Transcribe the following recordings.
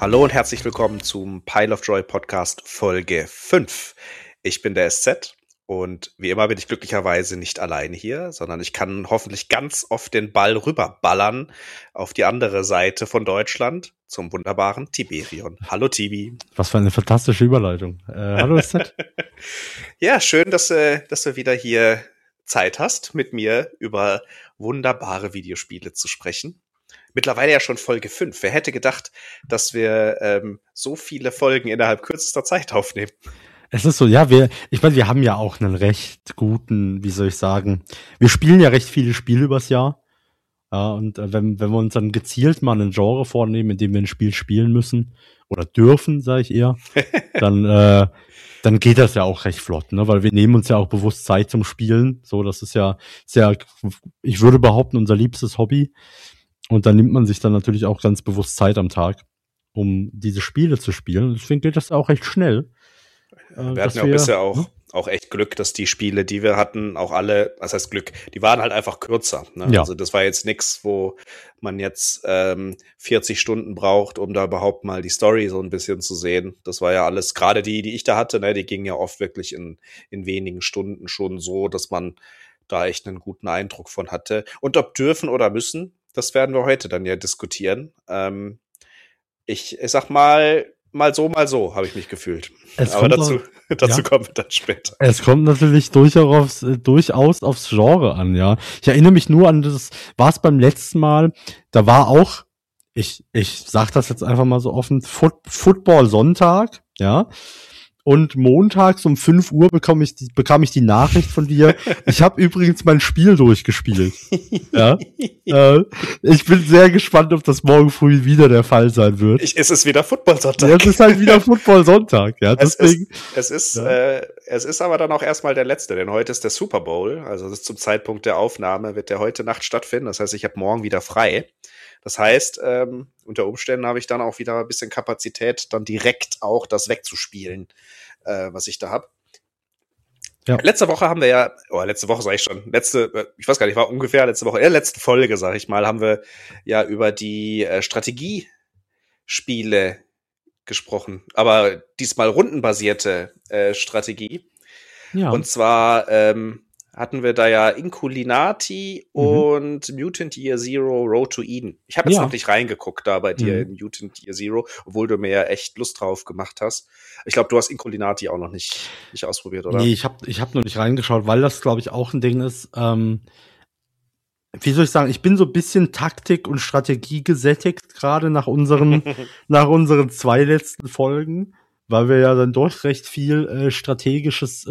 Hallo und herzlich willkommen zum Pile of Joy Podcast Folge 5. Ich bin der SZ und wie immer bin ich glücklicherweise nicht alleine hier, sondern ich kann hoffentlich ganz oft den Ball rüberballern auf die andere Seite von Deutschland zum wunderbaren Tiberion. Hallo Tibi. Was für eine fantastische Überleitung. Hallo SZ. Ja, schön, dass du wieder hier Zeit hast, mit mir über wunderbare Videospiele zu sprechen. Mittlerweile ja schon Folge 5. Wer hätte gedacht, dass wir so viele Folgen innerhalb kürzester Zeit aufnehmen? Es ist so, ja, ich meine, wir haben ja auch einen recht guten, wie soll ich sagen, wir spielen ja recht viele Spiele übers Jahr. Ja, und wenn wir uns dann gezielt mal einen Genre vornehmen, in dem wir ein Spiel spielen müssen oder dürfen, sage ich eher, dann geht das ja auch recht flott, ne? Weil wir nehmen uns ja auch bewusst Zeit zum Spielen. So, das ist ja sehr, ich würde behaupten, unser liebstes Hobby. Und dann nimmt man sich dann natürlich auch ganz bewusst Zeit am Tag, um diese Spiele zu spielen. Deswegen geht das auch recht schnell. Wir hatten ja bisher auch echt Glück, dass die Spiele, die wir hatten, auch alle, was heißt Glück, die waren halt einfach kürzer. Ne? Ja. Also das war jetzt nix, wo man jetzt 40 Stunden braucht, um da überhaupt mal die Story so ein bisschen zu sehen. Das war ja alles, gerade die ich da hatte, ne, die gingen ja oft wirklich in wenigen Stunden schon so, dass man da echt einen guten Eindruck von hatte. Und ob dürfen oder müssen, das werden wir heute dann ja diskutieren. Ich sag mal so, habe ich mich gefühlt. Aber dazu kommen wir dann später. Es kommt natürlich durchaus aufs Genre an, ja. Ich erinnere mich nur an das, war es beim letzten Mal, da war auch, ich sag das jetzt einfach mal so offen, Football Sonntag, ja. Und montags um 5 Uhr bekam ich die Nachricht von dir. Ich habe übrigens mein Spiel durchgespielt. Ja. Ich bin sehr gespannt, ob das morgen früh wieder der Fall sein wird. Es ist wieder Football-Sonntag. Ja, es ist halt wieder Football-Sonntag. Ja, deswegen. Es ist aber dann auch erstmal der letzte, denn heute ist der Super Bowl. Also das ist zum Zeitpunkt der Aufnahme, wird der heute Nacht stattfinden. Das heißt, ich habe morgen wieder frei. Das heißt, unter Umständen habe ich dann auch wieder ein bisschen Kapazität, dann direkt auch das wegzuspielen, was ich da habe. Ja. Letzte Woche haben wir ja, letzte Woche sage ich schon, ich weiß gar nicht, war ungefähr letzte Woche, in der letzten Folge, sage ich mal, haben wir ja über die Strategiespiele gesprochen, aber diesmal rundenbasierte Strategie. Ja. Und zwar hatten wir da ja Inculinati und Mutant Year Zero Road to Eden. Ich habe jetzt noch nicht reingeguckt da bei dir in Mutant Year Zero, obwohl du mir ja echt Lust drauf gemacht hast. Ich glaube, du hast Inculinati auch noch nicht ausprobiert, oder? Nee, ich hab noch nicht reingeschaut, weil das, glaube ich, auch ein Ding ist. Wie soll ich sagen, ich bin so ein bisschen Taktik und Strategie gesättigt, gerade nach unseren 2 letzten Folgen, weil wir ja dann doch recht viel strategisches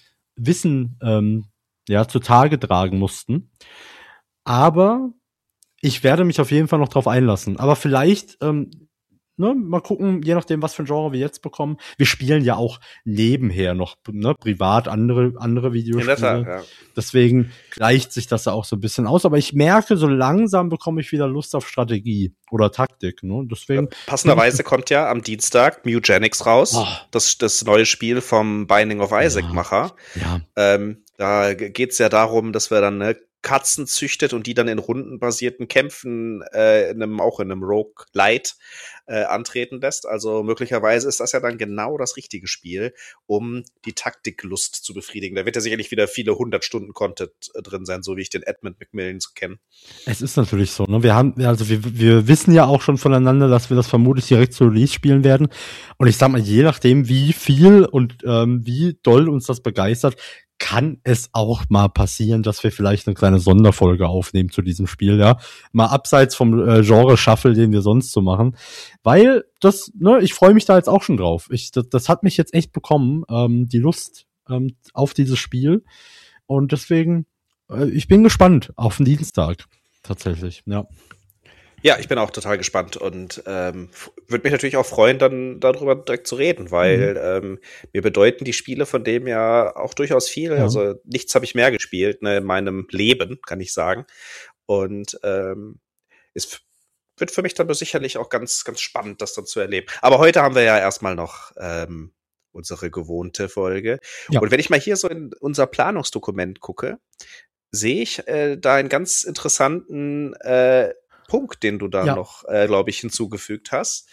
Wissen zutage tragen mussten. Aber ich werde mich auf jeden Fall noch drauf einlassen. Aber vielleicht, mal gucken, je nachdem, was für ein Genre wir jetzt bekommen. Wir spielen ja auch nebenher noch, privat andere Videospiele. Ja. Deswegen gleicht sich das ja auch so ein bisschen aus. Aber ich merke, so langsam bekomme ich wieder Lust auf Strategie oder Taktik. Ne? Deswegen passenderweise kommt ja am Dienstag Mugenics raus. Oh. Das neue Spiel vom Binding of Isaac-Macher. Ja. Da geht's ja darum, dass wir dann Katzen züchtet und die dann in rundenbasierten Kämpfen in einem Roguelite antreten lässt. Also möglicherweise ist das ja dann genau das richtige Spiel, um die Taktiklust zu befriedigen. Da wird ja sicherlich wieder viele 100 Stunden Content drin sein, so wie ich den Edmund McMillan so kenne. Es ist natürlich so, ne? Wir wissen ja auch schon voneinander, dass wir das vermutlich direkt zu Release spielen werden. Und ich sag mal, je nachdem, wie viel und wie doll uns das begeistert, kann es auch mal passieren, dass wir vielleicht eine kleine Sonderfolge aufnehmen zu diesem Spiel, ja. Mal abseits vom Genre-Shuffle, den wir sonst so machen. Weil ich freue mich da jetzt auch schon drauf. Das hat mich jetzt echt bekommen, die Lust auf dieses Spiel. Und deswegen, ich bin gespannt auf den Dienstag. Tatsächlich, ja. Ja, ich bin auch total gespannt und würde mich natürlich auch freuen, dann darüber direkt zu reden, weil mir bedeuten die Spiele von dem ja auch durchaus viel. Ja. Also nichts habe ich mehr gespielt, in meinem Leben, kann ich sagen. Und es wird für mich dann sicherlich auch ganz, ganz spannend, das dann zu erleben. Aber heute haben wir ja erstmal noch unsere gewohnte Folge. Ja. Und wenn ich mal hier so in unser Planungsdokument gucke, sehe ich da einen ganz interessanten Punkt, den du da noch, glaube ich, hinzugefügt hast.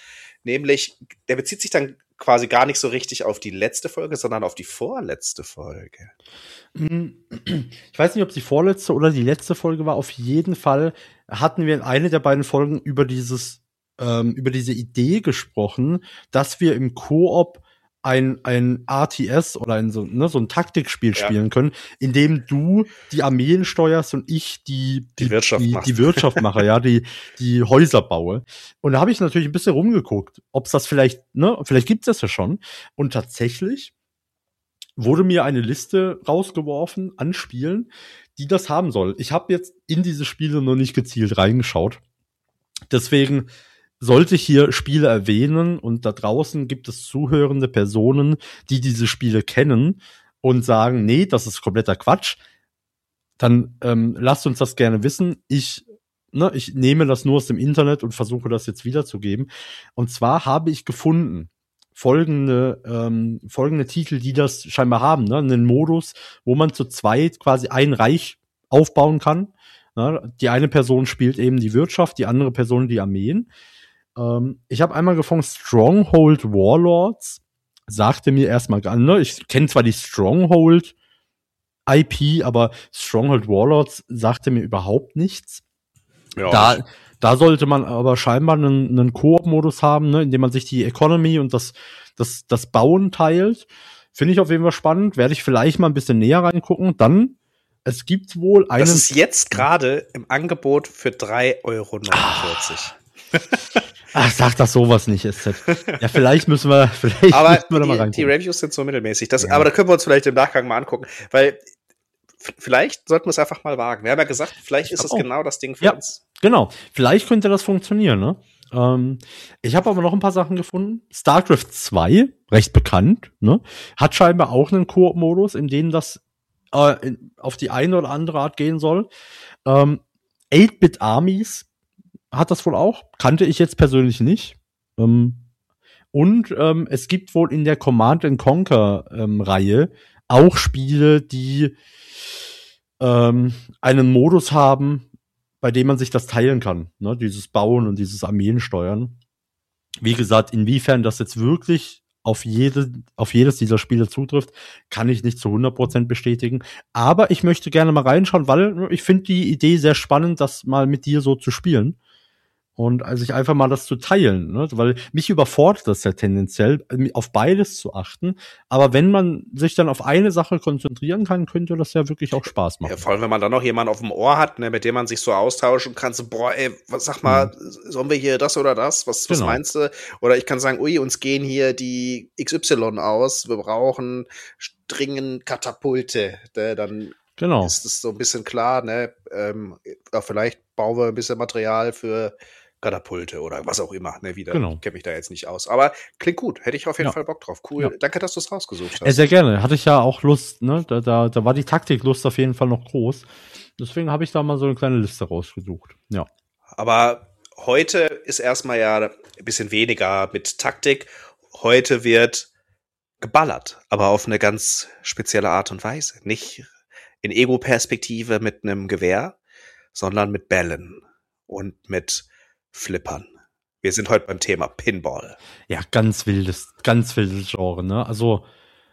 Nämlich, der bezieht sich dann quasi gar nicht so richtig auf die letzte Folge, sondern auf die vorletzte Folge. Ich weiß nicht, ob es die vorletzte oder die letzte Folge war. Auf jeden Fall hatten wir in einer der beiden Folgen über diese Idee gesprochen, dass wir im Koop ein RTS oder so ein Taktikspiel spielen können, in dem du die Armeen steuerst und ich die Wirtschaft mache, ja, die Häuser baue. Und da habe ich natürlich ein bisschen rumgeguckt, ob es das vielleicht gibt es das ja schon. Und tatsächlich wurde mir eine Liste rausgeworfen an Spielen, die das haben soll. Ich habe jetzt in diese Spiele noch nicht gezielt reingeschaut. Deswegen sollte ich hier Spiele erwähnen und da draußen gibt es zuhörende Personen, die diese Spiele kennen und sagen, nee, das ist kompletter Quatsch, dann lasst uns das gerne wissen. Ich nehme das nur aus dem Internet und versuche das jetzt wiederzugeben. Und zwar habe ich gefunden folgende Titel, die das scheinbar haben, ne? Einen Modus, wo man zu zweit quasi ein Reich aufbauen kann. Ne? Die eine Person spielt eben die Wirtschaft, die andere Person die Armeen. Ich habe einmal gefunden, Stronghold Warlords, sagte mir erstmal gar nicht, ne? Ich kenne zwar die Stronghold IP, aber Stronghold Warlords sagte mir überhaupt nichts. Ja, da sollte man aber scheinbar einen Koop-Modus haben, ne, in dem man sich die Economy und das Bauen teilt. Finde ich auf jeden Fall spannend. Werde ich vielleicht mal ein bisschen näher reingucken. Dann, es gibt wohl einen... Das ist jetzt gerade im Angebot für 3,49 €. Ach, sag das sowas nicht, SZ. Ja, vielleicht müssen wir da mal reingucken. Die Reviews sind so mittelmäßig. Aber da können wir uns vielleicht im Nachgang mal angucken, weil vielleicht sollten wir es einfach mal wagen. Wir haben ja gesagt, vielleicht ist es genau das Ding für uns. Genau. Vielleicht könnte das funktionieren, ne? Ich habe aber noch ein paar Sachen gefunden. StarCraft 2, recht bekannt, ne? Hat scheinbar auch einen Koop-Modus, in dem das auf die eine oder andere Art gehen soll. 8-Bit Armies hat das wohl auch. Kannte ich jetzt persönlich nicht. Und es gibt wohl in der Command & Conquer Reihe auch Spiele, die einen Modus haben, bei dem man sich das teilen kann, ne? Dieses Bauen und dieses Armeen steuern. Wie gesagt, inwiefern das jetzt wirklich auf jedes dieser Spiele zutrifft, kann ich nicht zu 100% bestätigen. Aber ich möchte gerne mal reinschauen, weil ich finde die Idee sehr spannend, das mal mit dir so zu spielen. Und also ich einfach mal das zu teilen, ne? Weil mich überfordert das ja tendenziell, auf beides zu achten. Aber wenn man sich dann auf eine Sache konzentrieren kann, könnte das ja wirklich auch Spaß machen. Ja, vor allem, wenn man dann noch jemanden auf dem Ohr hat, ne, mit dem man sich so austauschen kann, so, boah, ey, sag mal, sollen wir hier das oder das? Was meinst du? Oder ich kann sagen, ui, uns gehen hier die XY aus, wir brauchen dringend Katapulte. Ne? Dann ist es so ein bisschen klar, ne? Vielleicht bauen wir ein bisschen Material für Katapulte oder was auch immer, ne, wieder. Kenne mich da jetzt nicht aus. Aber klingt gut, hätte ich auf jeden Fall Bock drauf. Cool, danke, dass du es rausgesucht hast. Sehr gerne, hatte ich ja auch Lust, ne, da war die Taktiklust auf jeden Fall noch groß. Deswegen habe ich da mal so eine kleine Liste rausgesucht, ja. Aber heute ist erstmal ja ein bisschen weniger mit Taktik. Heute wird geballert, aber auf eine ganz spezielle Art und Weise. Nicht in Ego-Perspektive mit einem Gewehr, sondern mit Bällen und mit Flippern. Wir sind heute beim Thema Pinball. Ja, ganz wildes Genre, ne? Also,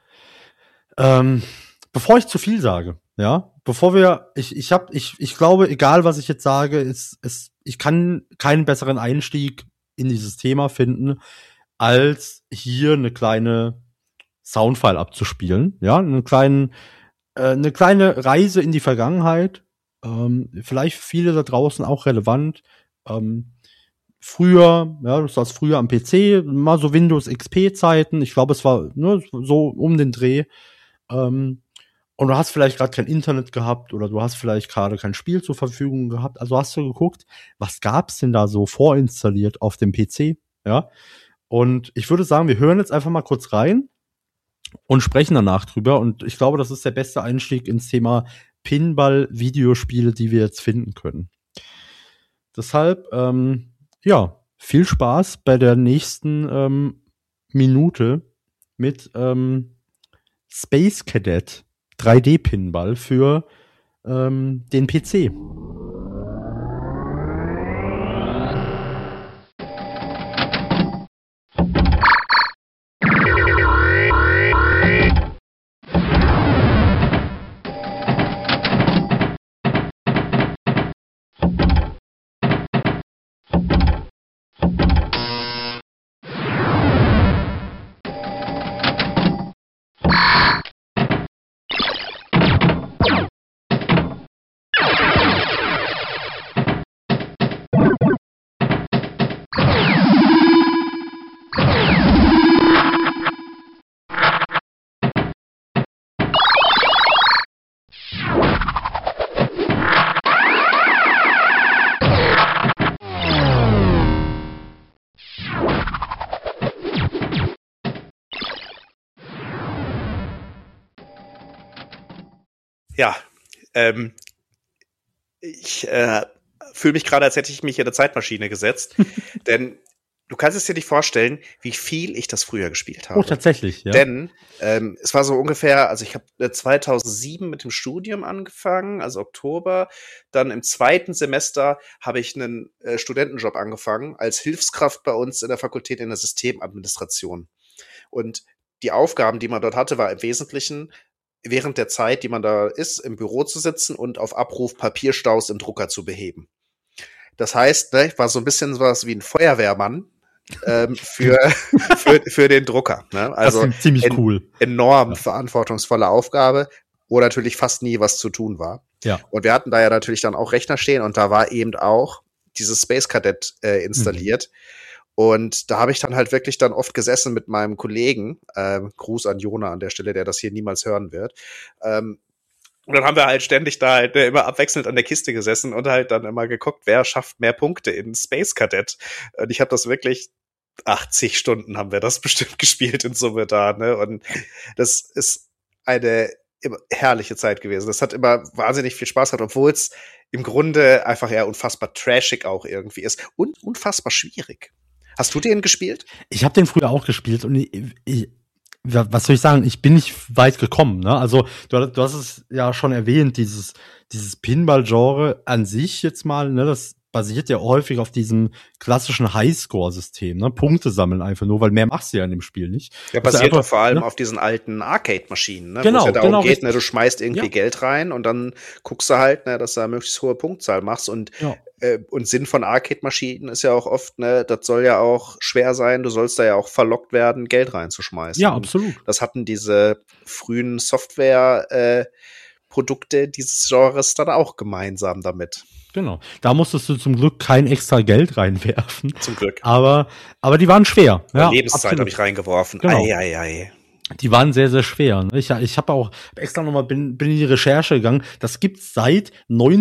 bevor ich zu viel sage, ja, ich glaube, egal was ich jetzt sage, ich kann keinen besseren Einstieg in dieses Thema finden, als hier eine kleine Soundfile abzuspielen, ja, eine kleine Reise in die Vergangenheit, vielleicht für viele da draußen auch relevant. Früher, ja, das war früher am PC, mal so Windows XP-Zeiten. Ich glaube, es war so um den Dreh. Und du hast vielleicht gerade kein Internet gehabt oder du hast vielleicht gerade kein Spiel zur Verfügung gehabt. Also hast du geguckt, was gab's denn da so vorinstalliert auf dem PC? Ja. Und ich würde sagen, wir hören jetzt einfach mal kurz rein und sprechen danach drüber. Und ich glaube, das ist der beste Einstieg ins Thema Pinball-Videospiele, die wir jetzt finden können. Deshalb, viel Spaß bei der nächsten Minute mit Space Cadet 3D-Pinball für den PC. Ja, ich fühle mich gerade, als hätte ich mich in eine Zeitmaschine gesetzt, denn du kannst es dir nicht vorstellen, wie viel ich das früher gespielt habe. Oh, tatsächlich, ja. Denn es war so ungefähr, also ich habe 2007 mit dem Studium angefangen, also Oktober. Dann im zweiten Semester habe ich einen Studentenjob angefangen als Hilfskraft bei uns in der Fakultät in der Systemadministration. Und die Aufgaben, die man dort hatte, war im Wesentlichen während der Zeit, die man da ist, im Büro zu sitzen und auf Abruf Papierstaus im Drucker zu beheben. Das heißt, ne, ich war so ein bisschen sowas wie ein Feuerwehrmann für den Drucker. Ne? Also das ist ziemlich cool. Enorm verantwortungsvolle Aufgabe, wo natürlich fast nie was zu tun war. Ja. Und wir hatten da ja natürlich dann auch Rechner stehen und da war eben auch dieses Space Cadet installiert. Und da habe ich dann halt wirklich dann oft gesessen mit meinem Kollegen, Gruß an Jona an der Stelle, der das hier niemals hören wird. Und dann haben wir halt ständig da halt immer abwechselnd an der Kiste gesessen und halt dann immer geguckt, wer schafft mehr Punkte in Space Cadet. Und ich habe das wirklich 80 Stunden haben wir das bestimmt gespielt in Summe da, ne? Und das ist eine herrliche Zeit gewesen. Das hat immer wahnsinnig viel Spaß gehabt, obwohl es im Grunde einfach eher unfassbar trashig auch irgendwie ist und unfassbar schwierig. Hast du den gespielt? Ich habe den früher auch gespielt und was soll ich sagen? Ich bin nicht weit gekommen. Ne? Also du hast es ja schon erwähnt, dieses Pinball-Genre an sich jetzt mal. Ne, das basiert ja häufig auf diesem klassischen Highscore-System. Ne? Punkte sammeln einfach nur, weil mehr machst du ja in dem Spiel nicht. Ja, basiert doch vor allem auf diesen alten Arcade-Maschinen, ne? Genau, wo es ja darum geht, richtig. ne, du schmeißt irgendwie Geld rein und dann guckst du halt, ne, dass du eine möglichst hohe Punktzahl machst. Und Sinn von Arcade-Maschinen ist ja auch oft, ne, das soll ja auch schwer sein, du sollst da ja auch verlockt werden, Geld reinzuschmeißen. Ja, absolut. Und das hatten diese frühen Software-Produkte dieses Genres dann auch gemeinsam damit. Genau. Da musstest du zum Glück kein extra Geld reinwerfen. Zum Glück. Aber die waren schwer. Ja, Lebenszeit habe ich reingeworfen. Genau. Ei. Die waren sehr, sehr schwer. Ich habe auch extra nochmal bin in die Recherche gegangen. Das gibt's seit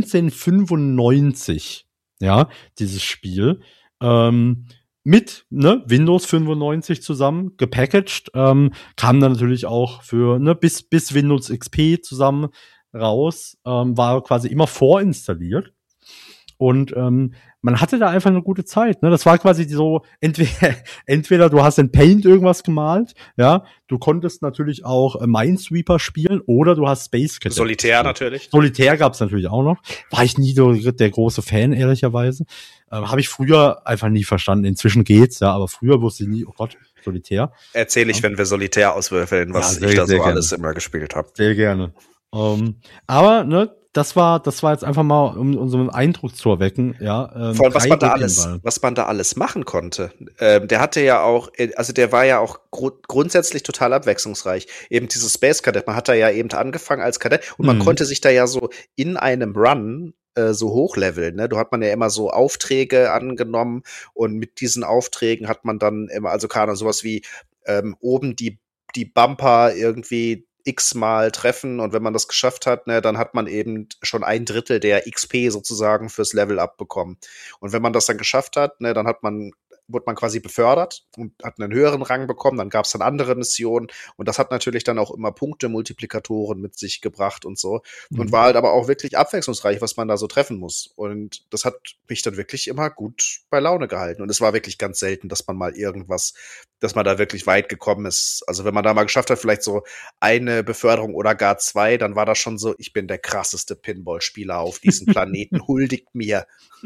1995. Ja, dieses Spiel. Mit Windows 95 zusammen gepackaged. Kam dann natürlich auch für bis Windows XP zusammen raus. War quasi immer vorinstalliert. Und man hatte da einfach eine gute Zeit. Ne? Das war quasi so, entweder du hast in Paint irgendwas gemalt, ja, du konntest natürlich auch Minesweeper spielen oder du hast Space Cadet. Solitär natürlich. Solitär gab's natürlich auch noch. War ich nie so der große Fan, ehrlicherweise. Habe ich früher einfach nie verstanden. Inzwischen geht's, ja, aber früher wusste ich nie, oh Gott, Solitär. Erzähle ich, wenn wir Solitär auswürfeln, was ich da so alles immer gespielt habe. Sehr gerne. Aber, ne, das war jetzt einfach mal, um so einen Eindruck zu erwecken, ja. Vor allem, was man da alles machen konnte. Der hatte ja auch, also der war ja auch grundsätzlich total abwechslungsreich. Eben dieses Space Cadet, man hat da ja eben angefangen als Kadett und man konnte sich da ja so in einem Run so hochleveln, ne? Da hat man ja immer so Aufträge angenommen und mit diesen Aufträgen hat man dann immer, also keine Ahnung, sowas wie oben die Bumper irgendwie x-mal treffen und wenn man das geschafft hat, ne, dann hat man eben schon 1/3 der XP sozusagen fürs Level-Up bekommen. Und wenn man das dann geschafft hat, ne, dann wurde man quasi befördert und hat einen höheren Rang bekommen, dann gab es dann andere Missionen und das hat natürlich dann auch immer Punkte-Multiplikatoren mit sich gebracht und so und war halt aber auch wirklich abwechslungsreich, was man da so treffen muss und das hat mich dann wirklich immer gut bei Laune gehalten und es war wirklich ganz selten, dass man mal dass man da wirklich weit gekommen ist. Also wenn man da mal geschafft hat, vielleicht so eine Beförderung oder gar 2, dann war das schon so, ich bin der krasseste Pinball-Spieler auf diesem Planeten, huldigt mir.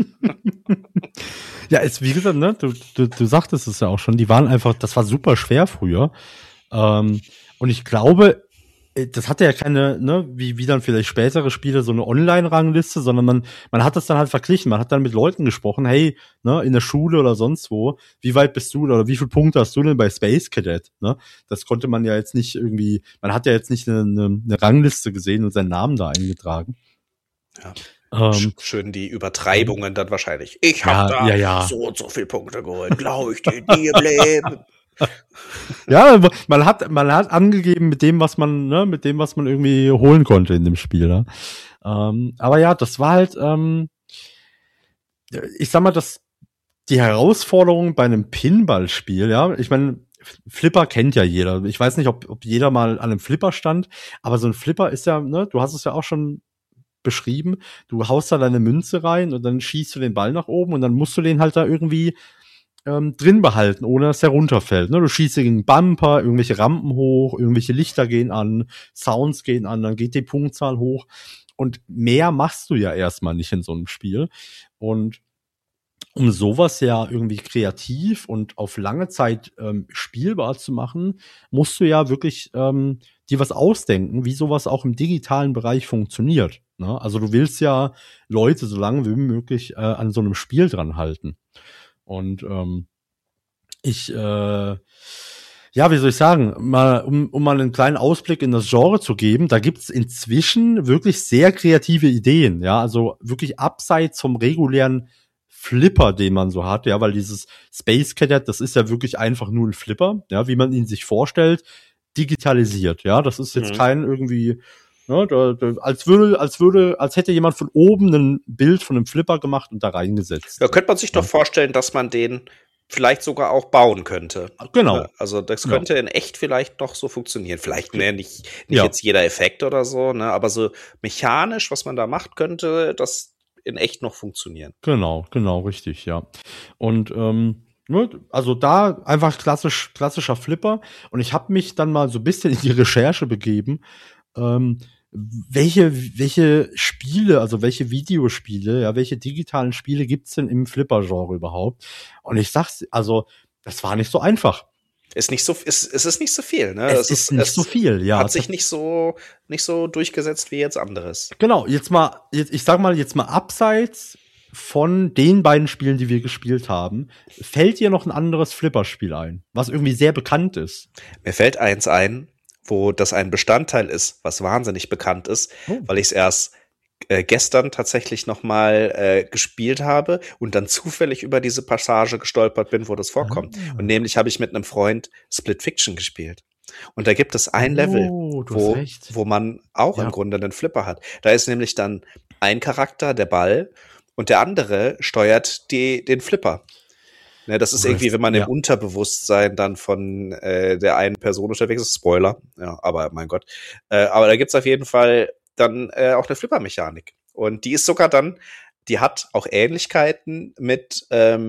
Ja, wie gesagt, ne, du sagtest es ja auch schon, die waren einfach, das war super schwer früher. Und ich glaube, das hatte ja keine, ne, wie dann vielleicht spätere Spiele, so eine Online-Rangliste, sondern man hat das dann halt verglichen. Man hat dann mit Leuten gesprochen, hey, ne, in der Schule oder sonst wo, wie weit bist du oder wie viele Punkte hast du denn bei Space Cadet? Ne? Das konnte man ja jetzt nicht irgendwie, man hat ja jetzt nicht eine Rangliste gesehen und seinen Namen da eingetragen. Ja. Schön die Übertreibungen dann wahrscheinlich. Ich habe so und so viele Punkte geholt, glaube ich dir nie im Leben. Ja, man hat angegeben mit dem, was man irgendwie holen konnte in dem Spiel. Ne? Aber ja, das war halt, ich sag mal, die Herausforderung bei einem Pinball-Spiel, ja, ich meine, Flipper kennt ja jeder. Ich weiß nicht, ob jeder mal an einem Flipper stand, aber so ein Flipper ist ja, ne, du hast es ja auch schon beschrieben, du haust da deine Münze rein und dann schießt du den Ball nach oben und dann musst du den halt da irgendwie drin behalten, ohne dass er runterfällt. Ne? Du schießt gegen Bumper, irgendwelche Rampen hoch, irgendwelche Lichter gehen an, Sounds gehen an, dann geht die Punktzahl hoch und mehr machst du ja erstmal nicht in so einem Spiel. Und um sowas ja irgendwie kreativ und auf lange Zeit spielbar zu machen, musst du ja wirklich dir was ausdenken, wie sowas auch im digitalen Bereich funktioniert. Ne? Also du willst ja Leute so lange wie möglich an so einem Spiel dran halten. Und ja, wie soll ich sagen, mal, um mal einen kleinen Ausblick in das Genre zu geben, da gibt's inzwischen wirklich sehr kreative Ideen, ja, also wirklich abseits vom regulären Flipper, den man so hat, ja, weil dieses Space Cadet, das ist ja wirklich einfach nur ein Flipper, ja, wie man ihn sich vorstellt, digitalisiert, ja, das ist jetzt kein irgendwie, ne, als hätte jemand von oben ein Bild von einem Flipper gemacht und da reingesetzt. Ja, könnte man sich doch vorstellen, dass man den vielleicht sogar auch bauen könnte. Genau. Also das könnte in echt vielleicht noch so funktionieren. Vielleicht nicht jetzt jeder Effekt oder so, ne, aber so mechanisch, was man da macht, könnte das in echt noch funktionieren. Genau, richtig, ja. Und also da einfach klassischer Flipper. Und ich habe mich dann mal so ein bisschen in die Recherche begeben, welche Spiele, also welche Videospiele, ja, welche digitalen Spiele gibt's denn im Flipper-Genre überhaupt? Und ich sag's, also das war nicht so einfach. Es ist nicht so viel, ne? Es ist nicht so viel, ja. Hat sich nicht so durchgesetzt wie jetzt anderes. Genau, ich sag mal jetzt mal abseits von den beiden Spielen, die wir gespielt haben, fällt dir noch ein anderes Flipper-Spiel ein, was irgendwie sehr bekannt ist? Mir fällt eins ein, wo das ein Bestandteil ist, was wahnsinnig bekannt ist, weil ich es erst gestern tatsächlich noch mal gespielt habe und dann zufällig über diese Passage gestolpert bin, wo das vorkommt. Und nämlich habe ich mit einem Freund Split Fiction gespielt. Und da gibt es ein Level, wo man auch im Grunde einen Flipper hat. Da ist nämlich dann ein Charakter, der Ball, und der andere steuert den Flipper. Ne, das ist irgendwie, wenn man im Unterbewusstsein dann von der einen Person unterwegs ist. Spoiler, ja, aber mein Gott. Aber da gibt's auf jeden Fall dann auch eine Flipper-Mechanik. Und die ist sogar dann, die hat auch Ähnlichkeiten mit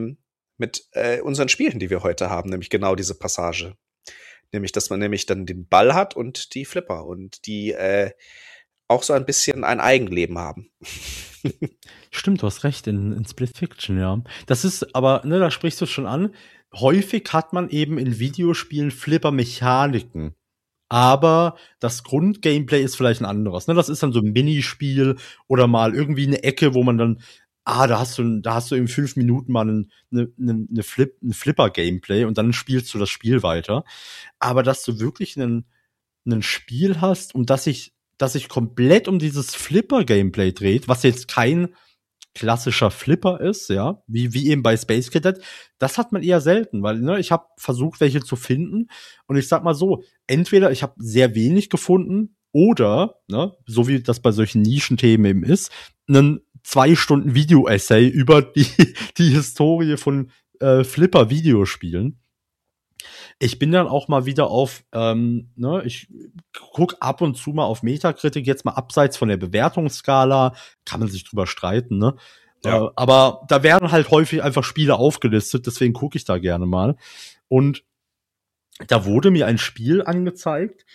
unseren Spielen, die wir heute haben, nämlich genau diese Passage. Nämlich, dass man nämlich dann den Ball hat und die Flipper und die auch so ein bisschen ein Eigenleben haben. Stimmt, du hast recht, in Split Fiction, ja. Das ist aber, ne, da sprichst du schon an, häufig hat man eben in Videospielen Flipper-Mechaniken. Aber das Grundgameplay ist vielleicht ein anderes. Ne? Das ist dann so ein Minispiel oder mal irgendwie eine Ecke, wo man dann, da hast du in 5 Minuten mal ein Flipper-Gameplay und dann spielst du das Spiel weiter. Aber dass du wirklich ein Spiel hast, das sich komplett um dieses Flipper-Gameplay dreht, was jetzt kein klassischer Flipper ist, ja, wie eben bei Space Cadet, das hat man eher selten, weil, ne, ich habe versucht, welche zu finden und ich sag mal so, entweder ich habe sehr wenig gefunden oder, ne, so wie das bei solchen Nischenthemen eben ist, einen 2 Stunden Video-Essay über die Historie von Flipper-Videospielen. Ich bin dann auch mal wieder auf, ich guck ab und zu mal auf Metacritic, jetzt mal abseits von der Bewertungsskala, kann man sich drüber streiten, ne? Ja. Aber da werden halt häufig einfach Spiele aufgelistet, deswegen gucke ich da gerne mal. Und da wurde mir ein Spiel angezeigt,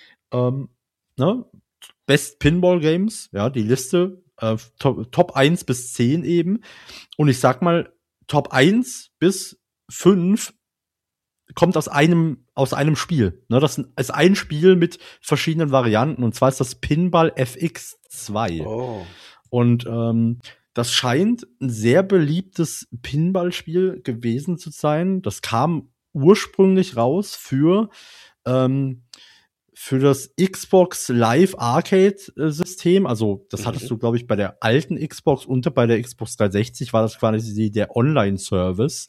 Best Pinball Games, ja, die Liste, Top 1 bis 10 eben. Und ich sag mal, Top 1 bis 5 kommt aus einem Spiel. Ne, das ist ein Spiel mit verschiedenen Varianten. Und zwar ist das Pinball FX2. Oh. Und das scheint ein sehr beliebtes Pinball-Spiel gewesen zu sein. Das kam ursprünglich raus für das Xbox Live Arcade-System. Also das hattest du, glaube ich, bei der alten Xbox und bei der Xbox 360 war das quasi der Online-Service.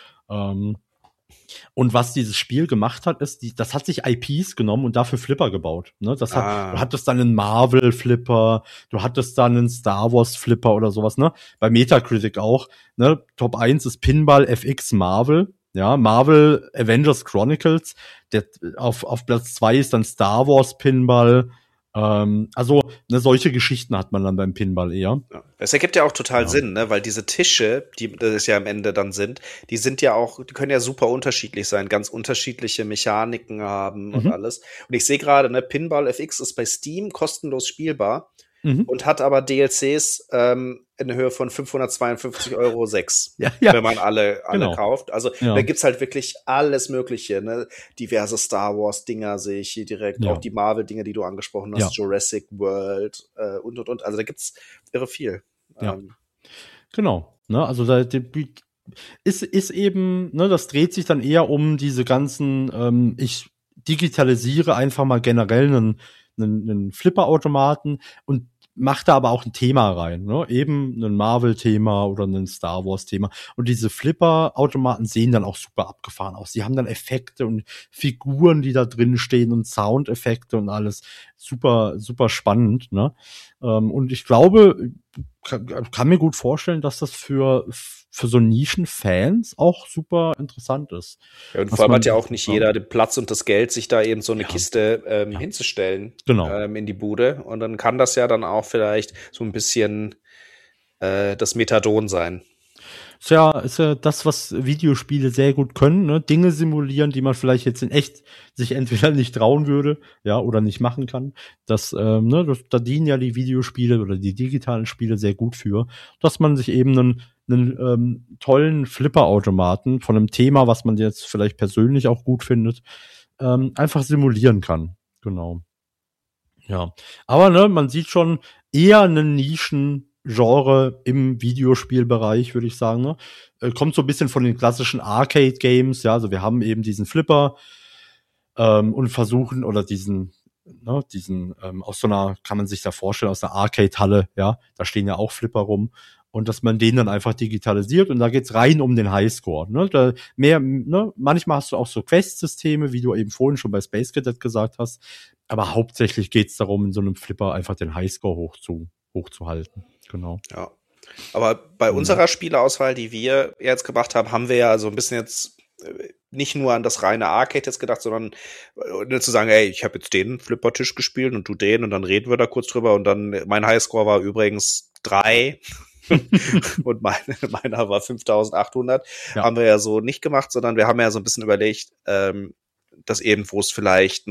Und was dieses Spiel gemacht hat, ist, das hat sich IPs genommen und dafür Flipper gebaut. Ne? Du hattest dann einen Marvel-Flipper, du hattest dann einen Star Wars-Flipper oder sowas. Ne? Bei Metacritic auch. Ne? Top 1 ist Pinball FX Marvel. Ja, Marvel Avengers Chronicles. Auf Platz 2 ist dann Star Wars Pinball. Also solche Geschichten hat man dann beim Pinball eher. Ja. Das ergibt ja auch total Sinn, ne? Weil diese Tische, die das ja am Ende dann sind, die können ja super unterschiedlich sein, ganz unterschiedliche Mechaniken haben und alles. Und ich sehe gerade, ne, Pinball FX ist bei Steam kostenlos spielbar und hat aber DLCs in der Höhe von 552,06 €, wenn man alle kauft. Also da gibt's halt wirklich alles Mögliche, ne? Diverse Star Wars Dinger sehe ich hier direkt, auch die Marvel Dinger, die du angesprochen hast, Jurassic World und. Also da gibt's irre viel. Ja. Genau. Ne? Also da ist eben, ne, das dreht sich dann eher um diese ganzen, ich digitalisiere einfach mal generell einen Flipperautomaten und macht da aber auch ein Thema rein, ne? Eben ein Marvel-Thema oder ein Star Wars-Thema. Und diese Flipper-Automaten sehen dann auch super abgefahren aus. Die haben dann Effekte und Figuren, die da drin stehen und Soundeffekte und alles. Super, super spannend, ne? Und ich glaube, kann mir gut vorstellen, dass das für so Nischenfans auch super interessant ist. Ja, und vor allem hat ja auch nicht jeder den Platz und das Geld, sich da eben so eine Kiste hinzustellen in die Bude. Und dann kann das ja dann auch vielleicht so ein bisschen das Methadon sein. Ist ja das, was Videospiele sehr gut können, ne? Dinge simulieren, die man vielleicht jetzt in echt sich entweder nicht trauen würde, ja, oder nicht machen kann. Da dienen ja die Videospiele oder die digitalen Spiele sehr gut für, dass man sich eben einen tollen Flipperautomaten von einem Thema, was man jetzt vielleicht persönlich auch gut findet, einfach simulieren kann. Genau. Ja. Aber ne, man sieht schon eher einen Nischengenre im Videospielbereich, würde ich sagen. Ne? Kommt so ein bisschen von den klassischen Arcade-Games, ja, also wir haben eben diesen Flipper und versuchen, oder diesen aus so einer, kann man sich da vorstellen, aus einer Arcade-Halle, ja, da stehen ja auch Flipper rum. Und dass man den dann einfach digitalisiert und da geht's rein um den Highscore. Ne? Manchmal hast du auch so Quest-Systeme, wie du eben vorhin schon bei Space Cadet gesagt hast. Aber hauptsächlich geht's darum, in so einem Flipper einfach den Highscore hochzuhalten. Genau. Ja. Aber bei unserer Spieleauswahl, die wir jetzt gemacht haben, haben wir ja so ein bisschen jetzt nicht nur an das reine Arcade jetzt gedacht, sondern zu sagen, ey, ich habe jetzt den Flippertisch gespielt und du den und dann reden wir da kurz drüber und dann mein Highscore war übrigens 3. und meiner war 5.800. Ja. Haben wir ja so nicht gemacht, sondern wir haben ja so ein bisschen überlegt, dass eben, wo es vielleicht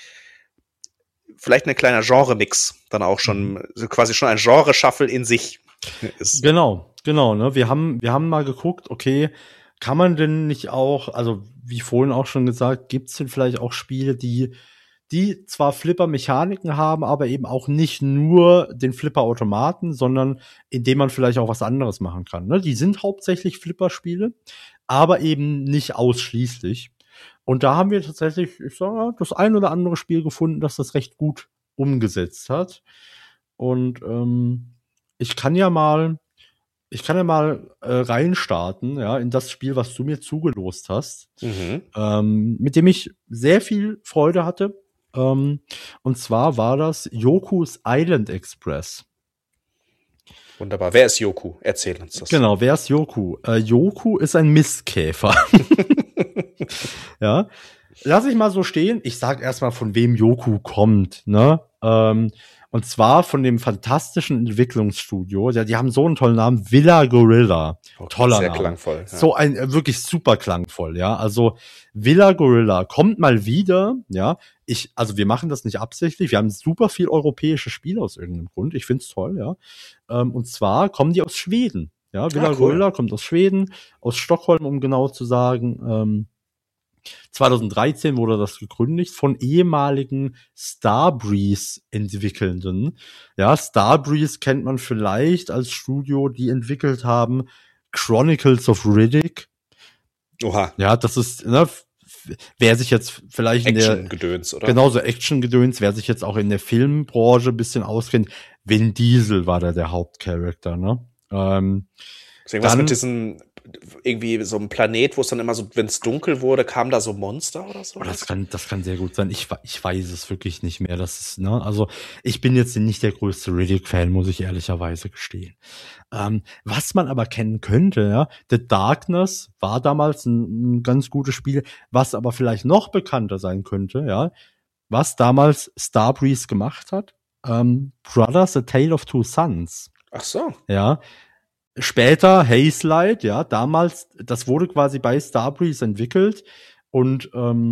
ein kleiner Genre-Mix dann auch schon, quasi schon ein Genre-Shuffle in sich ist. Genau, ne? Wir haben mal geguckt, okay, kann man denn nicht auch, also wie vorhin auch schon gesagt, gibt's denn vielleicht auch Spiele, die zwar Flipper-Mechaniken haben, aber eben auch nicht nur den Flipper-Automaten, sondern indem man vielleicht auch was anderes machen kann. Ne? Die sind hauptsächlich Flipper-Spiele, aber eben nicht ausschließlich. Und da haben wir tatsächlich, ich sage, das ein oder andere Spiel gefunden, das das recht gut umgesetzt hat. Und ich kann ja mal reinstarten, ja, in das Spiel, was du mir zugelost hast, mit dem ich sehr viel Freude hatte. Und zwar war das Yoku's Island Express. Wunderbar. Wer ist Yoku? Erzähl uns das. Genau, wer ist Yoku? Yoku ist ein Mistkäfer. Ja. Lass ich mal so stehen. Ich sag erstmal, von wem Yoku kommt, ne? Und zwar von dem fantastischen Entwicklungsstudio. Die haben so einen tollen Namen, Villa Gorilla. Toller sehr Name. Klangvoll. Ja. So wirklich super klangvoll, ja. Also Villa Gorilla kommt mal wieder, ja. Wir machen das nicht absichtlich. Wir haben super viel europäische Spiele aus irgendeinem Grund. Ich find's toll, ja. Und zwar kommen die aus Schweden. Ja, Villa Gorilla kommt aus Schweden, aus Stockholm, um genau zu sagen. 2013 wurde das gegründet von ehemaligen Starbreeze-Entwickelnden. Ja, Starbreeze kennt man vielleicht als Studio, die entwickelt haben Chronicles of Riddick. Oha. Ja, das ist, ne, wer sich jetzt vielleicht Action-Gedöns, oder? Genauso Action-Gedöns, wer sich jetzt auch in der Filmbranche ein bisschen auskennt, Vin Diesel war da der Hauptcharakter, ne? Irgendwas mit diesem, irgendwie so einem Planet, wo es dann immer so, wenn es dunkel wurde, kam da so Monster oder so? Das kann sehr gut sein. Ich weiß es wirklich nicht mehr. Das ist, ne, also ich bin jetzt nicht der größte Riddick-Fan, muss ich ehrlicherweise gestehen. Was man aber kennen könnte, ja, The Darkness war damals ein ganz gutes Spiel, was aber vielleicht noch bekannter sein könnte, ja, was damals Starbreeze gemacht hat. Brothers, A Tale of Two Sons. Ach so. Ja. Später Hazelight, ja, damals, das wurde quasi bei Starbreeze entwickelt und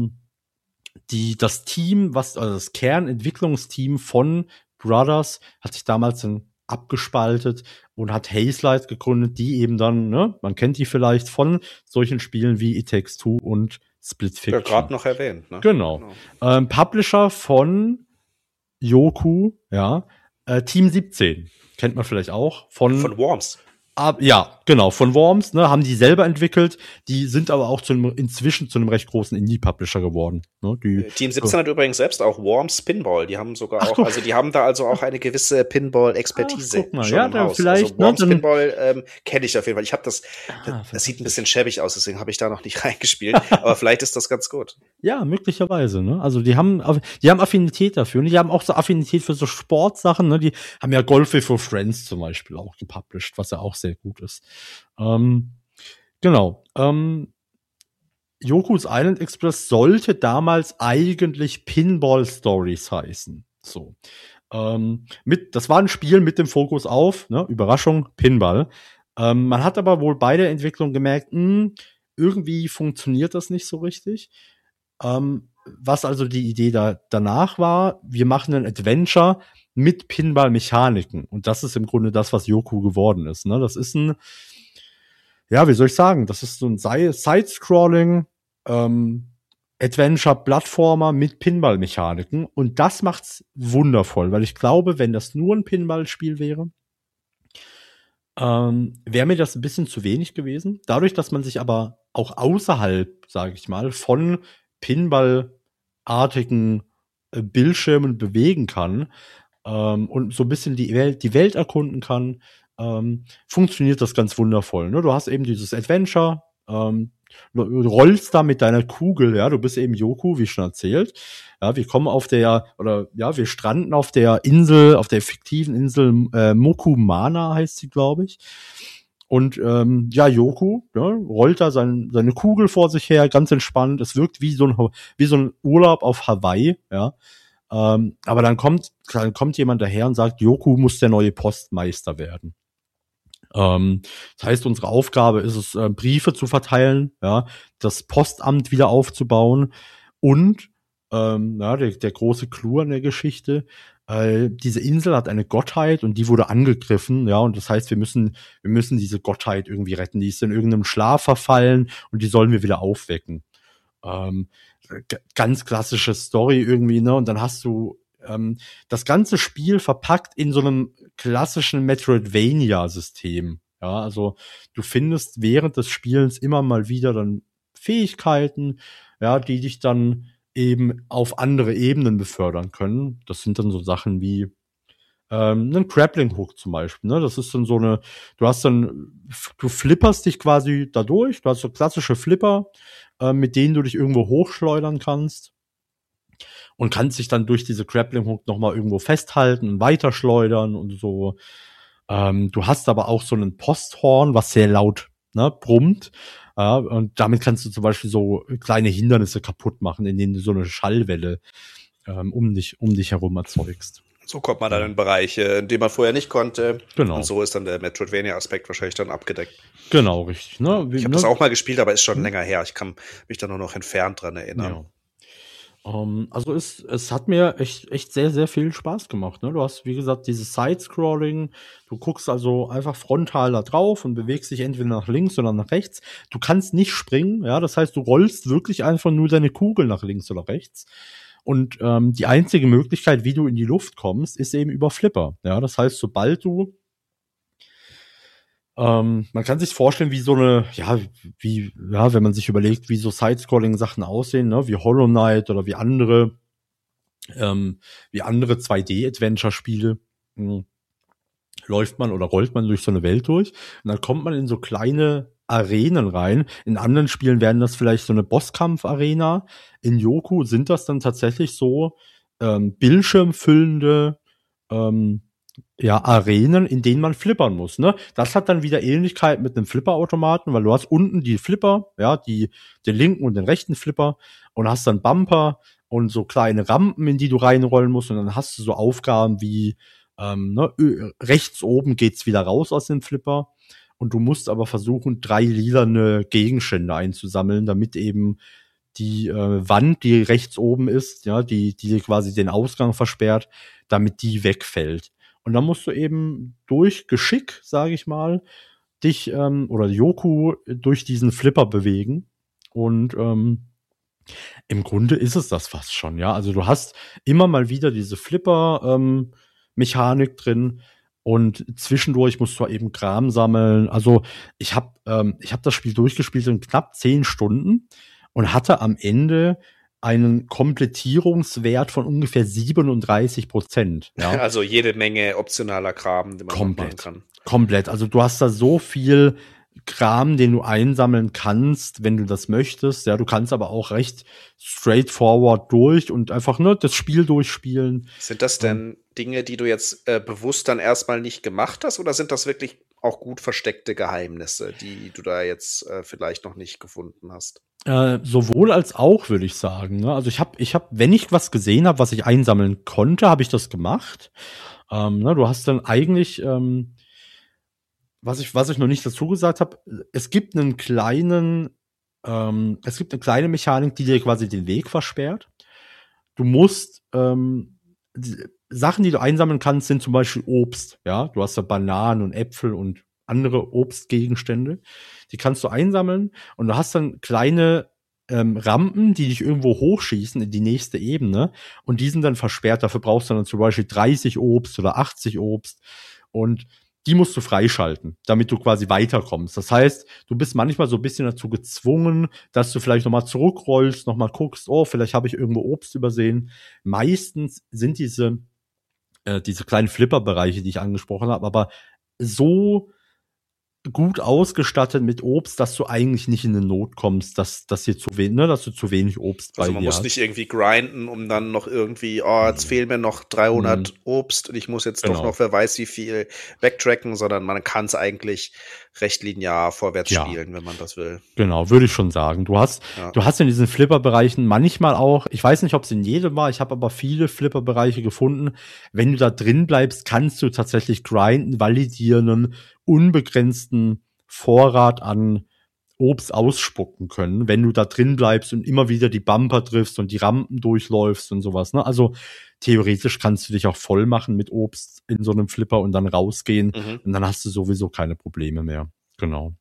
das Team, also das Kernentwicklungsteam von Brothers hat sich damals dann abgespaltet und hat Hazelight gegründet, die eben dann, ne, man kennt die vielleicht von solchen Spielen wie It Takes Two und Split Fiction. Ja, gerade noch erwähnt, ne? Genau. Publisher von Yoku, ja, Team 17. Kennt man vielleicht auch. Von Worms. Ja, genau, von Worms, ne, haben die selber entwickelt. Die sind aber auch inzwischen zu einem recht großen Indie-Publisher geworden. Ne, Team 17 hat übrigens selbst auch Worms Pinball. Die haben sogar auch, also die haben da also auch eine gewisse Pinball-Expertise schon ja, im Haus. Vielleicht, also Worms Pinball kenne ich auf jeden Fall. Ich habe das sieht ein bisschen schäbig aus, deswegen habe ich da noch nicht reingespielt. Aber vielleicht ist das ganz gut. Ja, möglicherweise, ne? Also die haben Affinität dafür und die haben auch so Affinität für so Sportsachen, ne? Die haben ja Golf for Friends zum Beispiel auch gepublished, was ja auch sehr gut ist. Genau. Yoku's Island Express sollte damals eigentlich Pinball Stories heißen. So. Das war ein Spiel mit dem Fokus auf, ne, Überraschung, Pinball. Man hat aber wohl bei der Entwicklung gemerkt, irgendwie funktioniert das nicht so richtig. Was also die Idee danach war, wir machen ein Adventure mit Pinball-Mechaniken. Und das ist im Grunde das, was Yoku geworden ist. Ne? Das ist wie soll ich sagen, das ist so ein Side-Scrolling Adventure-Plattformer mit Pinball-Mechaniken. Und das macht's wundervoll, weil ich glaube, wenn das nur ein Pinball-Spiel wäre, wäre mir das ein bisschen zu wenig gewesen. Dadurch, dass man sich aber auch außerhalb, sage ich mal, von Pinball-artigen Bildschirmen bewegen kann und so ein bisschen die Welt erkunden kann, funktioniert das ganz wundervoll. Ne? Du hast eben dieses Adventure, du rollst da mit deiner Kugel, ja, du bist eben Yoku, wie schon erzählt. Ja, wir stranden auf der Insel, auf der fiktiven Insel Mokumana heißt sie, glaube ich. Und Yoku, ja, rollt da seine Kugel vor sich her, ganz entspannt. Es wirkt wie so ein Urlaub auf Hawaii, ja. Aber dann kommt jemand daher und sagt, Yoku muss der neue Postmeister werden. Das heißt, unsere Aufgabe ist es, Briefe zu verteilen, ja, das Postamt wieder aufzubauen und der große Clou an der Geschichte, diese Insel hat eine Gottheit und die wurde angegriffen, ja, und das heißt, wir müssen diese Gottheit irgendwie retten. Die ist in irgendeinem Schlaf verfallen und die sollen wir wieder aufwecken. Ganz klassische Story irgendwie, ne, und dann hast du das ganze Spiel verpackt in so einem klassischen Metroidvania-System. Ja, also du findest während des Spielens immer mal wieder dann Fähigkeiten, ja, die dich dann eben auf andere Ebenen befördern können. Das sind dann so Sachen wie einen Grappling Hook zum Beispiel. Ne? Das ist dann du flipperst dich quasi dadurch. Du hast so klassische Flipper, mit denen du dich irgendwo hochschleudern kannst. Und kannst dich dann durch diese Grappling Hook nochmal irgendwo festhalten und weiterschleudern und so. Du hast aber auch so einen Posthorn, was sehr laut, ne, brummt. Und damit kannst du zum Beispiel so kleine Hindernisse kaputt machen, indem du so eine Schallwelle um dich herum erzeugst. So kommt man dann in Bereiche, in denen man vorher nicht konnte. Genau. Und so ist dann der Metroidvania-Aspekt wahrscheinlich dann abgedeckt. Genau, richtig. Ne? Ich habe das auch mal gespielt, aber ist schon länger her. Ich kann mich da nur noch entfernt dran erinnern. Ja. Also es hat mir echt sehr, sehr viel Spaß gemacht. Ne? Du hast, wie gesagt, dieses Side-Scrolling. Du guckst also einfach frontal da drauf und bewegst dich entweder nach links oder nach rechts. Du kannst nicht springen. Ja, das heißt, du rollst wirklich einfach nur deine Kugel nach links oder rechts. Und die einzige Möglichkeit, wie du in die Luft kommst, ist eben über Flipper. Ja, das heißt, sobald du man kann sich vorstellen, wie so eine, wenn man sich überlegt, wie so Side-Scrolling-Sachen aussehen, ne, wie Hollow Knight oder wie andere 2D-Adventure-Spiele. läuft man oder rollt man durch so eine Welt durch und dann kommt man in so kleine Arenen rein. In anderen Spielen werden das vielleicht so eine Bosskampf-Arena. In Yoku sind das dann tatsächlich so bildschirmfüllende Arenen, in denen man flippern muss. Ne? Das hat dann wieder Ähnlichkeit mit einem Flipperautomaten, weil du hast unten die Flipper, ja, den linken und den rechten Flipper und hast dann Bumper und so kleine Rampen, in die du reinrollen musst und dann hast du so Aufgaben wie rechts oben geht's wieder raus aus dem Flipper und du musst aber versuchen, 3 lilane Gegenstände einzusammeln, damit eben die Wand, die rechts oben ist, ja, die quasi den Ausgang versperrt, damit die wegfällt. Und dann musst du eben durch Geschick, sage ich mal, dich oder Yoku durch diesen Flipper bewegen. Und im Grunde ist es das fast schon, ja. Also du hast immer mal wieder diese Flipper-Mechanik drin. Und zwischendurch musst du eben Kram sammeln. Also ich hab das Spiel durchgespielt in knapp 10 Stunden und hatte am Ende einen Komplettierungswert von ungefähr 37%. Ja? Also jede Menge optionaler Kram, den man machen kann. Komplett. Also du hast da so viel Kram, den du einsammeln kannst, wenn du das möchtest. Ja, du kannst aber auch recht straightforward durch und einfach das Spiel durchspielen. Sind das denn Dinge, die du jetzt bewusst dann erstmal nicht gemacht hast, oder sind das wirklich auch gut versteckte Geheimnisse, die du da jetzt vielleicht noch nicht gefunden hast? Sowohl als auch, würde ich sagen. Ne? Also ich hab, wenn ich was gesehen habe, was ich einsammeln konnte, habe ich das gemacht. Du hast dann eigentlich, was ich noch nicht dazu gesagt habe, es gibt eine kleine Mechanik, die dir quasi den Weg versperrt. Du musst Sachen, die du einsammeln kannst, sind zum Beispiel Obst. Ja, du hast da Bananen und Äpfel und andere Obstgegenstände. Die kannst du einsammeln und du hast dann kleine Rampen, die dich irgendwo hochschießen in die nächste Ebene und die sind dann versperrt. Dafür brauchst du dann zum Beispiel 30 Obst oder 80 Obst und die musst du freischalten, damit du quasi weiterkommst. Das heißt, du bist manchmal so ein bisschen dazu gezwungen, dass du vielleicht nochmal zurückrollst, nochmal guckst, oh, vielleicht habe ich irgendwo Obst übersehen. Meistens sind diese kleinen Flipper-Bereiche, die ich angesprochen habe, aber so gut ausgestattet mit Obst, dass du eigentlich nicht in eine Not kommst, dass du zu wenig Obst bei dir hast. Also man muss nicht irgendwie grinden, um dann noch irgendwie, jetzt fehlen mir noch 300 Obst und ich muss jetzt doch noch, wer weiß wie viel, backtracken, sondern man kann es eigentlich recht linear vorwärts spielen, wenn man das will. Genau, würde ich schon sagen. Du hast in diesen Flipper-Bereichen manchmal auch, ich weiß nicht, ob es in jedem war, ich habe aber viele Flipper-Bereiche gefunden, wenn du da drin bleibst, kannst du tatsächlich grinden, weil die dir einen unbegrenzten Vorrat an Obst ausspucken können, wenn du da drin bleibst und immer wieder die Bumper triffst und die Rampen durchläufst und sowas. Ne? Also theoretisch kannst du dich auch voll machen mit Obst in so einem Flipper und dann rausgehen und dann hast du sowieso keine Probleme mehr. Genau.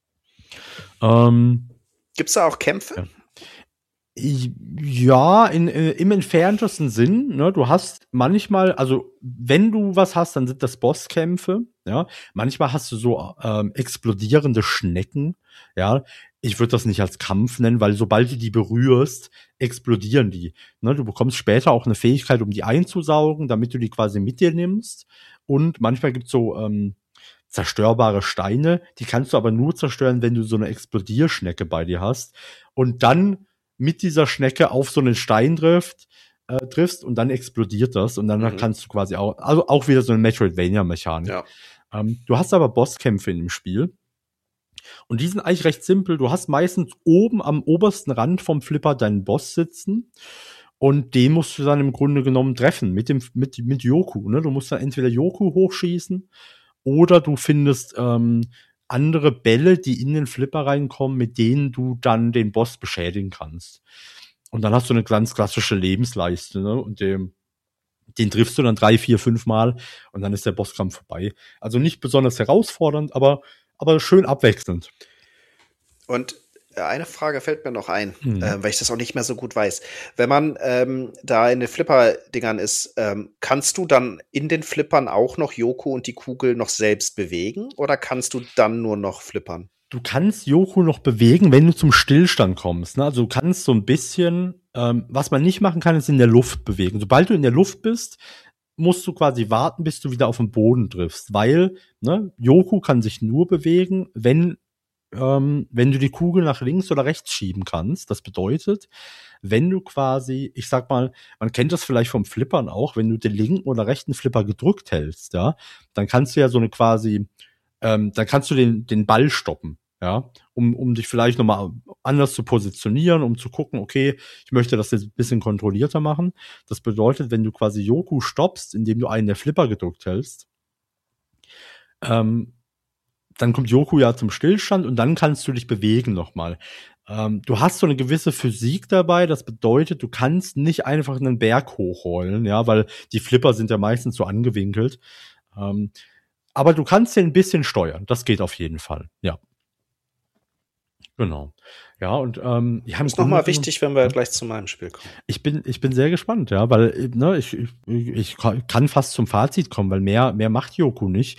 Gibt's da auch Kämpfe? Ja, im entferntesten Sinn. Ne? Du hast manchmal, also wenn du was hast, dann sind das Bosskämpfe. Ja, manchmal hast du so explodierende Schnecken. Ja, ich würde das nicht als Kampf nennen, weil sobald du die berührst, explodieren die. Ne? Du bekommst später auch eine Fähigkeit, um die einzusaugen, damit du die quasi mit dir nimmst. Und manchmal gibt's so zerstörbare Steine, die kannst du aber nur zerstören, wenn du so eine Explodierschnecke bei dir hast. Und dann mit dieser Schnecke auf so einen Stein triffst und dann explodiert das und dann kannst du quasi auch wieder so eine Metroidvania-Mechanik. Ja. Du hast aber Bosskämpfe in dem Spiel und die sind eigentlich recht simpel. Du hast meistens oben am obersten Rand vom Flipper deinen Boss sitzen und den musst du dann im Grunde genommen treffen mit Yoku. Ne? Du musst dann entweder Yoku hochschießen oder du findest andere Bälle, die in den Flipper reinkommen, mit denen du dann den Boss beschädigen kannst. Und dann hast du eine ganz klassische Lebensleiste, ne? Und den triffst du dann 3, 4, 5 Mal und dann ist der Bosskampf vorbei. Also nicht besonders herausfordernd, aber schön abwechselnd. Und eine Frage fällt mir noch ein, weil ich das auch nicht mehr so gut weiß. Wenn man da in den Flipper-Dingern ist, kannst du dann in den Flippern auch noch Yoku und die Kugel noch selbst bewegen oder kannst du dann nur noch flippern? Du kannst Yoku noch bewegen, wenn du zum Stillstand kommst. Ne? Also du kannst so ein bisschen, was man nicht machen kann, ist in der Luft bewegen. Sobald du in der Luft bist, musst du quasi warten, bis du wieder auf den Boden triffst, weil, ne, Yoku kann sich nur bewegen, wenn du die Kugel nach links oder rechts schieben kannst. Das bedeutet, wenn du quasi, ich sag mal, man kennt das vielleicht vom Flippern auch, wenn du den linken oder rechten Flipper gedrückt hältst, ja, dann kannst du ja so eine quasi, dann kannst du den Ball stoppen, ja, um dich vielleicht nochmal anders zu positionieren, um zu gucken, okay, ich möchte das jetzt ein bisschen kontrollierter machen. Das bedeutet, wenn du quasi Yoku stoppst, indem du einen der Flipper gedrückt hältst, dann kommt Yoku ja zum Stillstand und dann kannst du dich bewegen nochmal. Du hast so eine gewisse Physik dabei, das bedeutet, du kannst nicht einfach einen Berg hochrollen, ja, weil die Flipper sind ja meistens so angewinkelt. Aber du kannst den ein bisschen steuern, das geht auf jeden Fall, ja. Genau. Ja, und ja, ist nochmal wichtig, wenn wir gleich zu meinem Spiel kommen. Ich bin sehr gespannt, ja, weil ne, ich kann fast zum Fazit kommen, weil mehr macht Yoku nicht.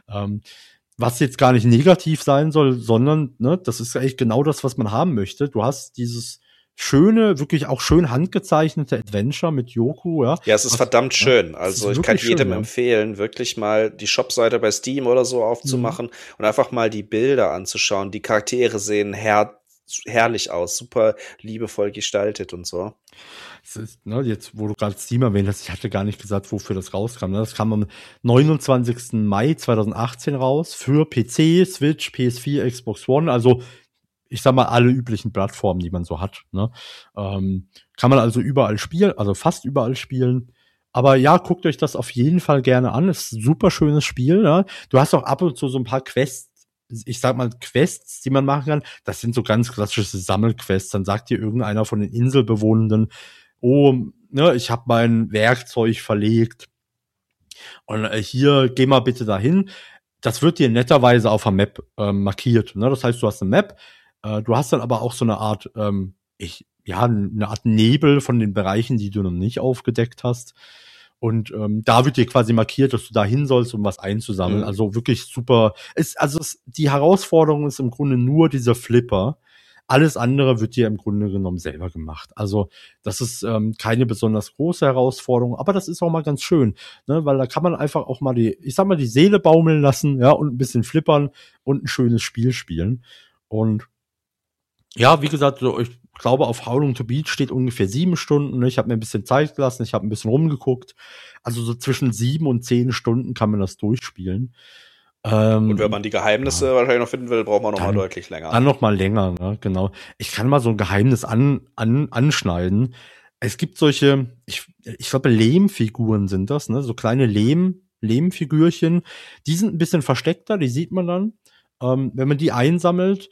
Was jetzt gar nicht negativ sein soll, sondern ne, das ist eigentlich genau das, was man haben möchte. Du hast dieses schöne, wirklich auch schön handgezeichnete Adventure mit Yoku, ja. Ja, es ist verdammt schön. Also ich kann jedem empfehlen, wirklich mal die Shopseite bei Steam oder so aufzumachen und einfach mal die Bilder anzuschauen. Die Charaktere sehen herrlich aus, super liebevoll gestaltet und so. Es ist, ne, jetzt, wo du gerade Steam erwähnt hast, ich hatte gar nicht gesagt, wofür das rauskam. Ne? Das kam am 29. Mai 2018 raus für PC, Switch, PS4, Xbox One, also ich sag mal, alle üblichen Plattformen, die man so hat. Ne? Kann man also überall spielen, also fast überall spielen. Aber ja, guckt euch das auf jeden Fall gerne an. Ist ein super schönes Spiel. Ne? Du hast auch ab und zu so ein paar Quests, ich sag mal Quests, die man machen kann. Das sind so ganz klassische Sammelquests. Dann sagt dir irgendeiner von den Inselbewohnenden, oh, ne, ich habe mein Werkzeug verlegt. Und hier, geh mal bitte dahin. Das wird dir netterweise auf der Map markiert. Ne? Das heißt, du hast eine Map, du hast dann aber auch so eine Art, eine Art Nebel von den Bereichen, die du noch nicht aufgedeckt hast. Und da wird dir quasi markiert, dass du da hin sollst, um was einzusammeln. Also wirklich super. Die Herausforderung ist im Grunde nur dieser Flipper. Alles andere wird dir im Grunde genommen selber gemacht. Also das ist keine besonders große Herausforderung, aber das ist auch mal ganz schön, ne? Weil da kann man einfach auch mal die Seele baumeln lassen, ja, und ein bisschen flippern und ein schönes Spiel spielen. Und ja, wie gesagt, so, ich glaube, auf Howling to Beat steht ungefähr 7 Stunden. Ne? Ich habe mir ein bisschen Zeit gelassen, ich habe ein bisschen rumgeguckt. Also so zwischen 7 und 10 Stunden kann man das durchspielen. Und wenn man die Geheimnisse wahrscheinlich noch finden will, braucht man noch mal deutlich länger. Dann noch mal länger, ne? Genau. Ich kann mal so ein Geheimnis anschneiden. Es gibt solche, ich glaube, Lehmfiguren sind das, ne? So kleine Lehmfigürchen. Die sind ein bisschen versteckter, die sieht man dann. Wenn man die einsammelt,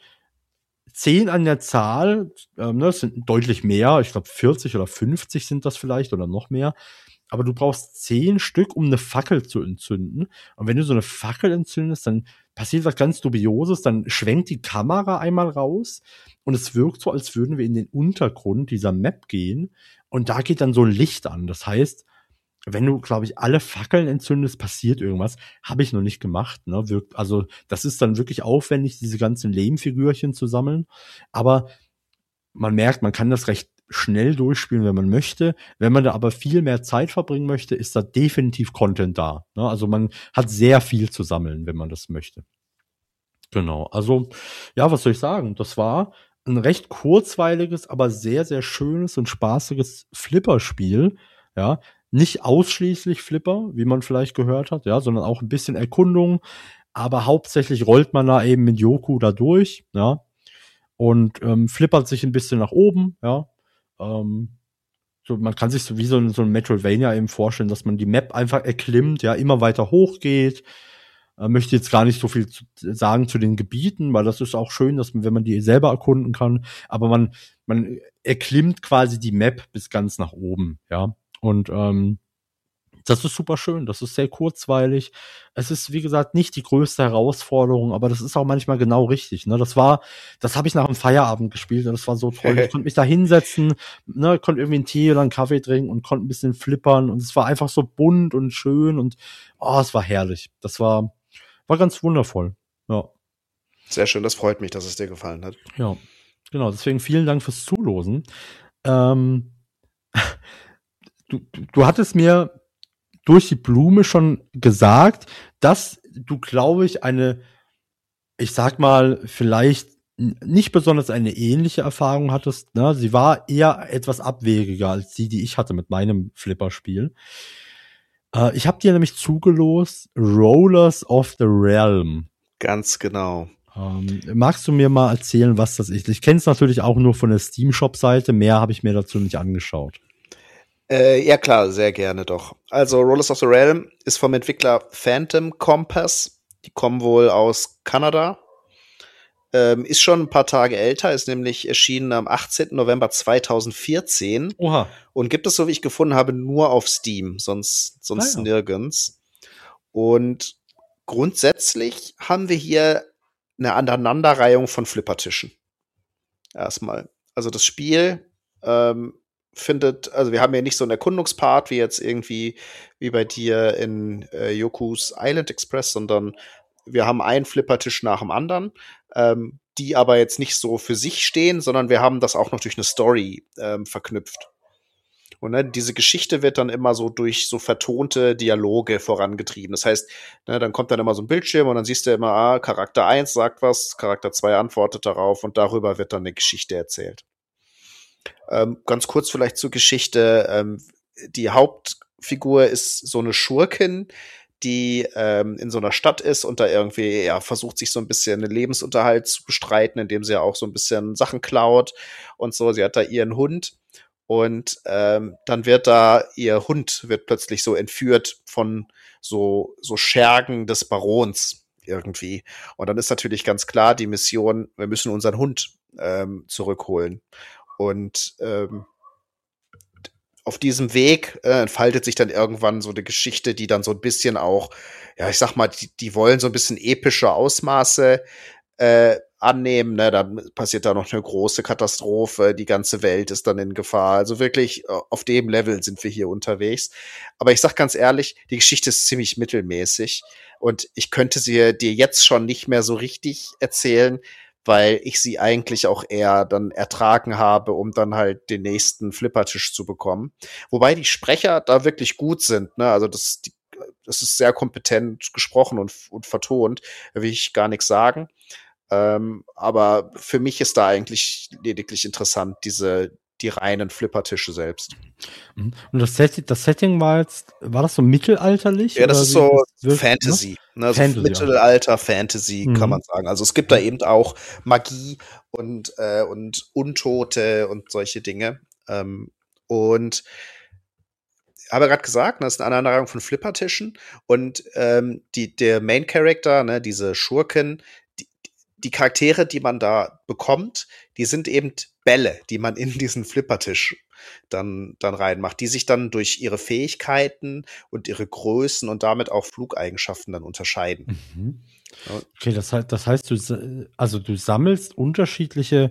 10 an der Zahl, das sind deutlich mehr. Ich glaube, 40 oder 50 sind das vielleicht oder noch mehr. Aber du brauchst 10 Stück, um eine Fackel zu entzünden. Und wenn du so eine Fackel entzündest, dann passiert was ganz Dubioses. Dann schwenkt die Kamera einmal raus und es wirkt so, als würden wir in den Untergrund dieser Map gehen. Und da geht dann so ein Licht an. Das heißt, wenn du, glaube ich, alle Fackeln entzündest, passiert irgendwas. Habe ich noch nicht gemacht. Ne? Also das ist dann wirklich aufwendig, diese ganzen Lehmfigürchen zu sammeln. Aber man merkt, man kann das recht schnell durchspielen, wenn man möchte. Wenn man da aber viel mehr Zeit verbringen möchte, ist da definitiv Content da. Ne? Also man hat sehr viel zu sammeln, wenn man das möchte. Genau. Also, ja, was soll ich sagen? Das war ein recht kurzweiliges, aber sehr, sehr schönes und spaßiges Flipperspiel. Ja, nicht ausschließlich Flipper, wie man vielleicht gehört hat, ja, sondern auch ein bisschen Erkundung. Aber hauptsächlich rollt man da eben mit Yoku da durch, ja. Und flippert sich ein bisschen nach oben, ja. So, man kann sich so wie so ein Metroidvania eben vorstellen, dass man die Map einfach erklimmt, ja, immer weiter hochgeht. Möchte jetzt gar nicht so viel sagen zu den Gebieten, weil das ist auch schön, dass man, wenn man die selber erkunden kann, aber man erklimmt quasi die Map bis ganz nach oben, ja. Und das ist super schön, das ist sehr kurzweilig. Es ist, wie gesagt, nicht die größte Herausforderung, aber das ist auch manchmal genau richtig. Ne? Das habe ich nach dem Feierabend gespielt und das war so toll. Ich konnte mich da hinsetzen, ne, konnte irgendwie einen Tee oder einen Kaffee trinken und konnte ein bisschen flippern und es war einfach so bunt und schön und es war herrlich. Das war ganz wundervoll. Ja. Sehr schön, das freut mich, dass es dir gefallen hat. Ja, genau. Deswegen vielen Dank fürs Zulosen. Du durch die Blume schon gesagt, dass du, glaube ich, ich sag mal, vielleicht nicht besonders eine ähnliche Erfahrung hattest. Ne? Sie war eher etwas abwegiger als die ich hatte mit meinem Flipper-Spiel. Ich habe dir nämlich zugelost Rollers of the Realm. Ganz genau. Magst du mir mal erzählen, was das ist? Ich kenne es natürlich auch nur von der Steam-Shop-Seite. Mehr habe ich mir dazu nicht angeschaut. Ja klar, sehr gerne doch. Also Rollers of the Realm ist vom Entwickler Phantom Compass. Die kommen wohl aus Kanada. Ist schon ein paar Tage älter, ist nämlich erschienen am 18. November 2014. Oha. Und gibt es, so wie ich gefunden habe, nur auf Steam, sonst nirgends. Und grundsätzlich haben wir hier eine Aneinanderreihung von Flippertischen. Erstmal. Also das Spiel also wir haben ja nicht so einen Erkundungspart wie jetzt irgendwie wie bei dir in Yoku's Island Express, sondern wir haben einen Flippertisch nach dem anderen, die aber jetzt nicht so für sich stehen, sondern wir haben das auch noch durch eine Story verknüpft. Und diese Geschichte wird dann immer so durch so vertonte Dialoge vorangetrieben. Das heißt, dann kommt dann immer so ein Bildschirm und dann siehst du immer, Charakter 1 sagt was, Charakter 2 antwortet darauf und darüber wird dann eine Geschichte erzählt. Ganz kurz vielleicht zur Geschichte. Die Hauptfigur ist so eine Schurkin, die in so einer Stadt ist und da irgendwie versucht, sich so ein bisschen einen Lebensunterhalt zu bestreiten, indem sie ja auch so ein bisschen Sachen klaut und so. Sie hat da ihren Hund und dann wird ihr Hund wird plötzlich so entführt von so Schergen des Barons irgendwie. Und dann ist natürlich ganz klar die Mission, wir müssen unseren Hund zurückholen. Und auf diesem Weg entfaltet sich dann irgendwann so eine Geschichte, die dann so ein bisschen auch, ich sag mal, die wollen so ein bisschen epische Ausmaße annehmen. Ne? Dann passiert da noch eine große Katastrophe, die ganze Welt ist dann in Gefahr. Also wirklich auf dem Level sind wir hier unterwegs. Aber ich sag ganz ehrlich, die Geschichte ist ziemlich mittelmäßig und ich könnte sie dir jetzt schon nicht mehr so richtig erzählen, weil ich sie eigentlich auch eher dann ertragen habe, um dann halt den nächsten Flippertisch zu bekommen. Wobei die Sprecher da wirklich gut sind, ne? Also das ist sehr kompetent gesprochen und vertont, da will ich gar nichts sagen. Aber für mich ist da eigentlich lediglich interessant, die reinen Flippertische selbst. Und das Setting war das so mittelalterlich? Ja, das ist so Fantasy. Ne? Also Mittelalter, Fantasy, kann man sagen. Also es gibt da eben auch Magie und Untote und solche Dinge. Und habe gerade gesagt, das ist eine Aneinanderreihung von Flippertischen und der Main Character, ne, diese Schurken, die Charaktere, die man da bekommt, die sind eben Bälle, die man in diesen Flippertisch dann reinmacht, die sich dann durch ihre Fähigkeiten und ihre Größen und damit auch Flugeigenschaften dann unterscheiden. Mhm. Okay, das heißt, du sammelst unterschiedliche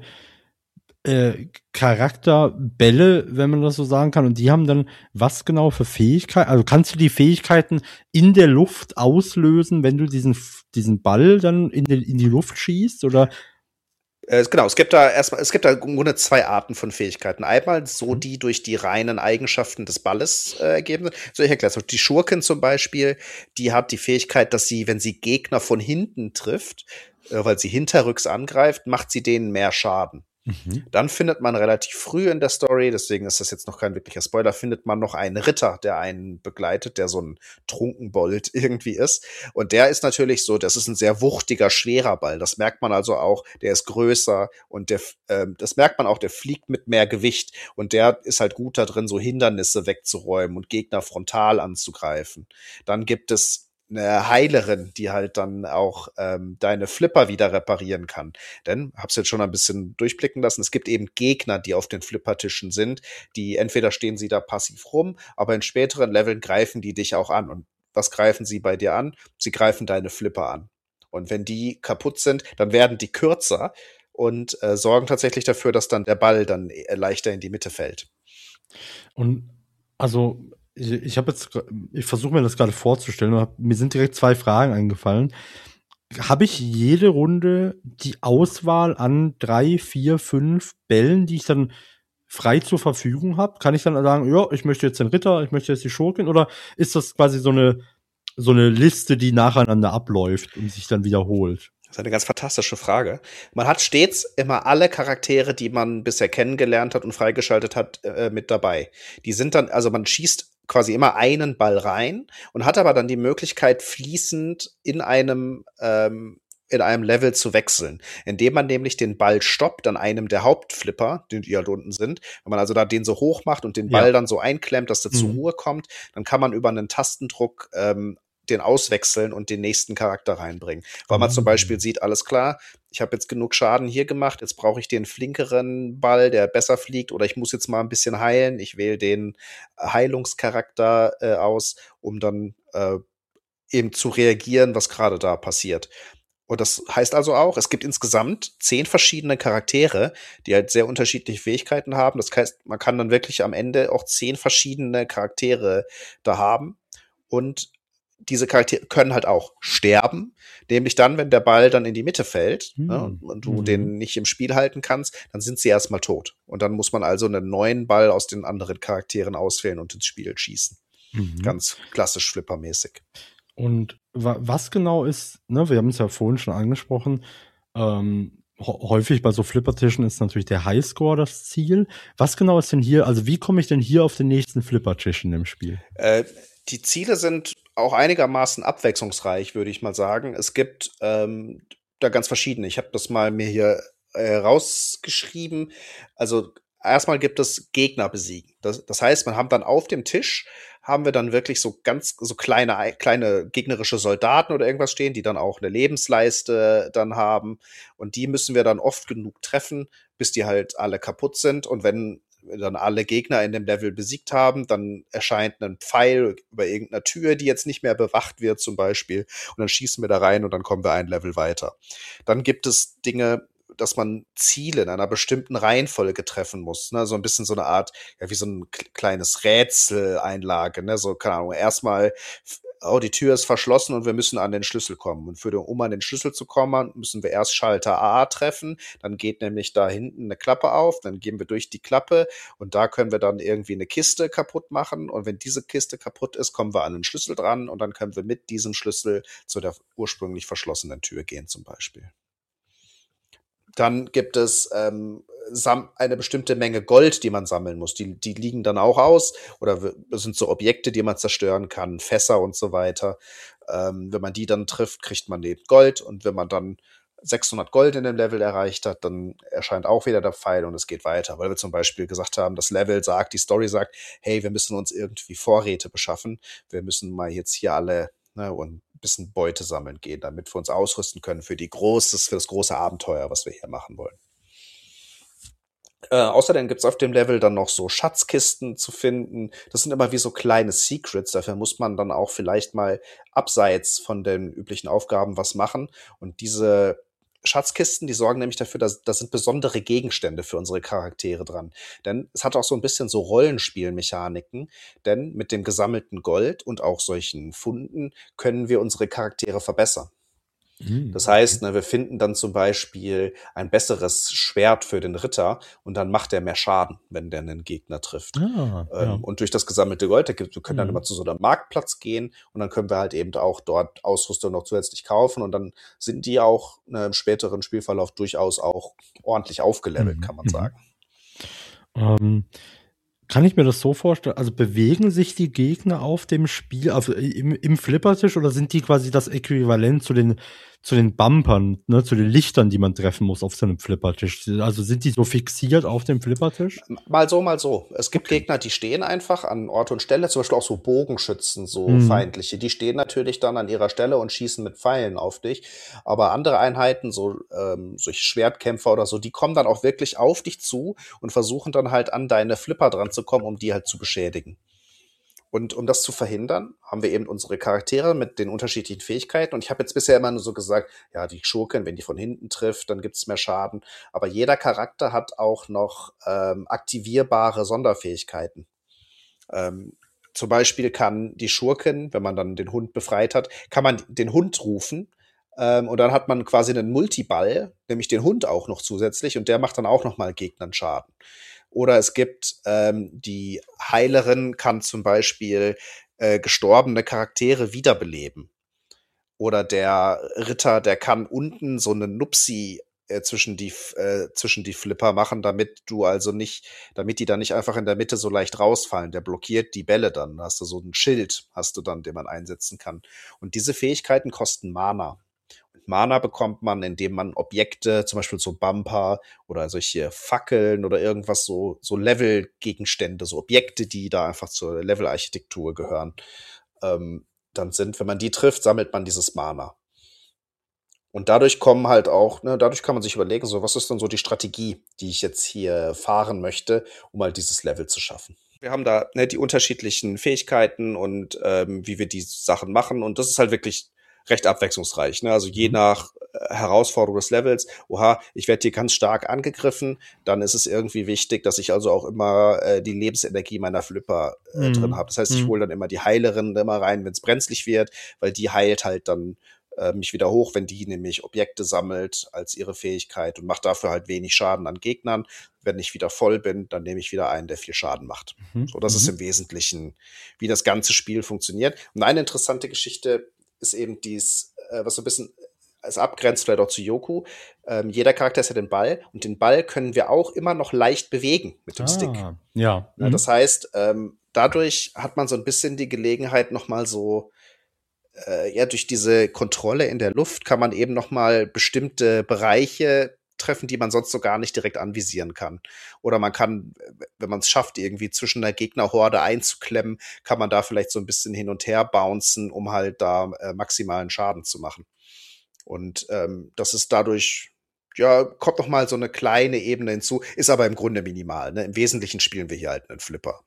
Charakterbälle, wenn man das so sagen kann, und die haben dann was genau für Fähigkeiten? Also kannst du die Fähigkeiten in der Luft auslösen, wenn du diesen Ball dann in die Luft schießt, oder? Genau, es gibt da im Grunde zwei Arten von Fähigkeiten. Einmal so, die durch die reinen Eigenschaften des Balles ergeben sind. So, ich erkläre es. Die Schurkin zum Beispiel, die hat die Fähigkeit, dass sie, wenn sie Gegner von hinten trifft, weil sie hinterrücks angreift, macht sie denen mehr Schaden. Dann findet man relativ früh in der Story, deswegen ist das jetzt noch kein wirklicher Spoiler, findet man noch einen Ritter, der einen begleitet, der so ein Trunkenbold irgendwie ist. Und der ist natürlich so, das ist ein sehr wuchtiger, schwerer Ball. Das merkt man also auch, der ist größer und das merkt man auch, der fliegt mit mehr Gewicht. Und der ist halt gut da drin, so Hindernisse wegzuräumen und Gegner frontal anzugreifen. Dann gibt es eine Heilerin, die halt dann auch deine Flipper wieder reparieren kann. Denn, hab's jetzt schon ein bisschen durchblicken lassen, es gibt eben Gegner, die auf den Flippertischen sind, die entweder stehen sie da passiv rum, aber in späteren Leveln greifen die dich auch an. Und was greifen sie bei dir an? Sie greifen deine Flipper an. Und wenn die kaputt sind, dann werden die kürzer und sorgen tatsächlich dafür, dass dann der Ball dann leichter in die Mitte fällt. Und also ich versuche mir das gerade vorzustellen, und mir sind direkt zwei Fragen eingefallen. Habe ich jede Runde die Auswahl an 3, 4, 5 Bällen, die ich dann frei zur Verfügung habe? Kann ich dann sagen, ja, ich möchte jetzt den Ritter, ich möchte jetzt die Schurkin, oder ist das quasi so eine Liste, die nacheinander abläuft und sich dann wiederholt? Das ist eine ganz fantastische Frage. Man hat stets immer alle Charaktere, die man bisher kennengelernt hat und freigeschaltet hat, mit dabei. Die sind dann, also man schießt quasi immer einen Ball rein und hat aber dann die Möglichkeit, fließend in einem Level zu wechseln, indem man nämlich den Ball stoppt an einem der Hauptflipper, die halt unten sind. Wenn man also da den so hoch macht und den Ball dann so einklemmt, dass der zur Ruhe kommt, dann kann man über einen Tastendruck den auswechseln und den nächsten Charakter reinbringen. Weil man zum Beispiel sieht, alles klar, ich habe jetzt genug Schaden hier gemacht, jetzt brauche ich den flinkeren Ball, der besser fliegt, oder ich muss jetzt mal ein bisschen heilen. Ich wähle den Heilungscharakter aus, um dann eben zu reagieren, was gerade da passiert. Und das heißt also auch, es gibt insgesamt 10 verschiedene Charaktere, die halt sehr unterschiedliche Fähigkeiten haben. Das heißt, man kann dann wirklich am Ende auch 10 verschiedene Charaktere da haben. Und diese Charaktere können halt auch sterben, nämlich dann, wenn der Ball dann in die Mitte fällt, ne, und du den nicht im Spiel halten kannst, dann sind sie erstmal tot. Und dann muss man also einen neuen Ball aus den anderen Charakteren auswählen und ins Spiel schießen. Ganz klassisch flippermäßig. Und was genau ist, ne, wir haben es ja vorhin schon angesprochen, häufig bei so Flippertischen ist natürlich der Highscore das Ziel. Was genau ist denn hier, also wie komme ich denn hier auf den nächsten Flippertisch in dem Spiel? Die Ziele sind auch einigermaßen abwechslungsreich, würde ich mal sagen. Es gibt da ganz verschiedene. Ich habe das mal mir hier rausgeschrieben. Also erstmal gibt es Gegner besiegen. Das heißt, man hat dann auf dem Tisch haben wir dann wirklich so kleine gegnerische Soldaten oder irgendwas stehen, die dann auch eine Lebensleiste dann haben. Und die müssen wir dann oft genug treffen, bis die halt alle kaputt sind. Und wenn wir dann alle Gegner in dem Level besiegt haben, dann erscheint ein Pfeil über irgendeiner Tür, die jetzt nicht mehr bewacht wird zum Beispiel. Und dann schießen wir da rein und dann kommen wir ein Level weiter. Dann gibt es Dinge, dass man Ziele in einer bestimmten Reihenfolge treffen muss, ne, so ein bisschen so eine Art, ja, wie so ein kleines Rätseleinlage, ne, so, keine Ahnung, erstmal, die Tür ist verschlossen und wir müssen an den Schlüssel kommen. Und um an den Schlüssel zu kommen, müssen wir erst Schalter A treffen, dann geht nämlich da hinten eine Klappe auf, dann gehen wir durch die Klappe und da können wir dann irgendwie eine Kiste kaputt machen und wenn diese Kiste kaputt ist, kommen wir an den Schlüssel dran und dann können wir mit diesem Schlüssel zu der ursprünglich verschlossenen Tür gehen zum Beispiel. Dann gibt es eine bestimmte Menge Gold, die man sammeln muss. Die liegen dann auch aus oder sind so Objekte, die man zerstören kann, Fässer und so weiter. Wenn man die dann trifft, kriegt man eben Gold. Und wenn man dann 600 Gold in dem Level erreicht hat, dann erscheint auch wieder der Pfeil und es geht weiter. Weil wir zum Beispiel gesagt haben, das Level sagt, die Story sagt, hey, wir müssen uns irgendwie Vorräte beschaffen. Wir müssen mal jetzt hier alle, ne, und ein bisschen Beute sammeln gehen, damit wir uns ausrüsten können für das große Abenteuer, was wir hier machen wollen. Außerdem gibt's auf dem Level dann noch so Schatzkisten zu finden. Das sind immer wie so kleine Secrets. Dafür muss man dann auch vielleicht mal abseits von den üblichen Aufgaben was machen. Und diese Schatzkisten, die sorgen nämlich dafür, dass da sind besondere Gegenstände für unsere Charaktere dran. Denn es hat auch so ein bisschen so Rollenspielmechaniken, denn mit dem gesammelten Gold und auch solchen Funden können wir unsere Charaktere verbessern. Das heißt, wir finden dann zum Beispiel ein besseres Schwert für den Ritter und dann macht er mehr Schaden, wenn der einen Gegner trifft. Und durch das gesammelte Gold, wir können dann immer zu so einem Marktplatz gehen und dann können wir halt eben auch dort Ausrüstung noch zusätzlich kaufen und dann sind die auch im späteren Spielverlauf durchaus auch ordentlich aufgelevelt, kann man sagen. Kann ich mir das so vorstellen? Also bewegen sich die Gegner auf dem Spiel, also im Flippertisch, oder sind die quasi das Äquivalent zu den Bumpern, ne, zu den Lichtern, die man treffen muss auf so einem Flippertisch? Also sind die so fixiert auf dem Flippertisch? Mal so, mal so. Es gibt Gegner, die stehen einfach an Ort und Stelle, zum Beispiel auch so Bogenschützen, so feindliche. Die stehen natürlich dann an ihrer Stelle und schießen mit Pfeilen auf dich. Aber andere Einheiten, so solche Schwertkämpfer oder so, die kommen dann auch wirklich auf dich zu und versuchen dann halt an deine Flipper dran zu kommen, um die halt zu beschädigen. Und um das zu verhindern, haben wir eben unsere Charaktere mit den unterschiedlichen Fähigkeiten. Und ich habe jetzt bisher immer nur so gesagt, ja, die Schurken, wenn die von hinten trifft, dann gibt's mehr Schaden. Aber jeder Charakter hat auch noch aktivierbare Sonderfähigkeiten. Zum Beispiel kann die Schurken, wenn man dann den Hund befreit hat, kann man den Hund rufen. Und dann hat man quasi einen Multiball, nämlich den Hund auch noch zusätzlich. Und der macht dann auch noch mal Gegnern Schaden. Oder es gibt die Heilerin kann zum Beispiel gestorbene Charaktere wiederbeleben. Oder der Ritter, der kann unten so eine Nupsi zwischen die Flipper machen, damit die dann nicht einfach in der Mitte so leicht rausfallen. Der blockiert die Bälle dann. Da hast du so ein Schild, hast du dann, den man einsetzen kann. Und diese Fähigkeiten kosten Mana. Und Mana bekommt man, indem man Objekte, zum Beispiel so Bumper oder solche Fackeln oder irgendwas, so Level-Gegenstände, so Objekte, die da einfach zur Level-Architektur gehören, dann sind, wenn man die trifft, sammelt man dieses Mana. Und dadurch kommen halt auch, dadurch kann man sich überlegen, so, was ist denn so die Strategie, die ich jetzt hier fahren möchte, um halt dieses Level zu schaffen. Wir haben da die unterschiedlichen Fähigkeiten und wie wir die Sachen machen. Und das ist halt wirklich recht abwechslungsreich. Ne? Also je nach Herausforderung des Levels, ich werde hier ganz stark angegriffen, dann ist es irgendwie wichtig, dass ich also auch immer die Lebensenergie meiner Flipper drin habe. Das heißt, ich hole dann immer die Heilerin immer rein, wenn es brenzlig wird, weil die heilt halt dann mich wieder hoch, wenn die nämlich Objekte sammelt als ihre Fähigkeit und macht dafür halt wenig Schaden an Gegnern. Wenn ich wieder voll bin, dann nehme ich wieder einen, der viel Schaden macht. So, das ist im Wesentlichen, wie das ganze Spiel funktioniert. Und eine interessante Geschichte ist eben dies, was so ein bisschen es abgrenzt vielleicht auch zu Yoku. Jeder Charakter hat den Ball und den Ball können wir auch immer noch leicht bewegen mit dem Stick. Ja. Das heißt, dadurch hat man so ein bisschen die Gelegenheit, noch mal so durch diese Kontrolle in der Luft kann man eben noch mal bestimmte Bereiche treffen, die man sonst so gar nicht direkt anvisieren kann. Oder man kann, wenn man es schafft, irgendwie zwischen der Gegnerhorde einzuklemmen, kann man da vielleicht so ein bisschen hin und her bouncen, um halt da maximalen Schaden zu machen. Und das ist dadurch, kommt noch mal so eine kleine Ebene hinzu, ist aber im Grunde minimal. Ne? Im Wesentlichen spielen wir hier halt einen Flipper.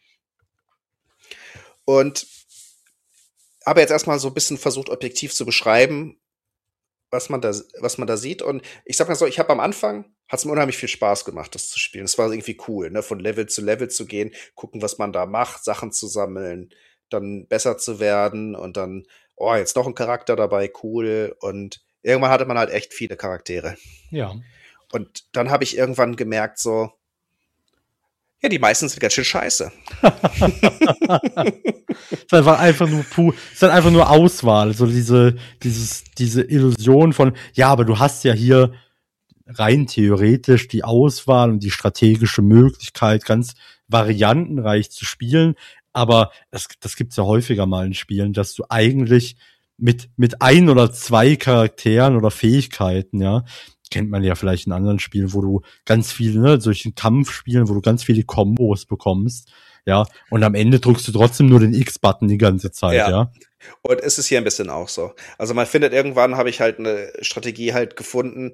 Und habe jetzt erstmal so ein bisschen versucht, objektiv zu beschreiben, was man da sieht. Und ich sag mal so, ich habe am Anfang, hat es mir unheimlich viel Spaß gemacht, das zu spielen. Es war irgendwie cool, ne? Von Level zu Level zu gehen, gucken, was man da macht, Sachen zu sammeln, dann besser zu werden und dann, jetzt noch ein Charakter dabei, cool. Und irgendwann hatte man halt echt viele Charaktere. Ja. Und dann habe ich irgendwann gemerkt, so, ja, die meisten sind ganz schön scheiße. Es ist einfach nur Auswahl, so diese Illusion von, ja, aber du hast ja hier rein theoretisch die Auswahl und die strategische Möglichkeit, ganz variantenreich zu spielen, aber das gibt's ja häufiger mal in Spielen, dass du eigentlich mit ein oder zwei Charakteren oder Fähigkeiten, ja, kennt man ja vielleicht in anderen Spielen, wo du ganz viele, solchen Kampfspielen, wo du ganz viele Kombos bekommst, ja, und am Ende drückst du trotzdem nur den X-Button die ganze Zeit, ja. Und es ist hier ein bisschen auch so. Also man findet, irgendwann habe ich halt eine Strategie halt gefunden,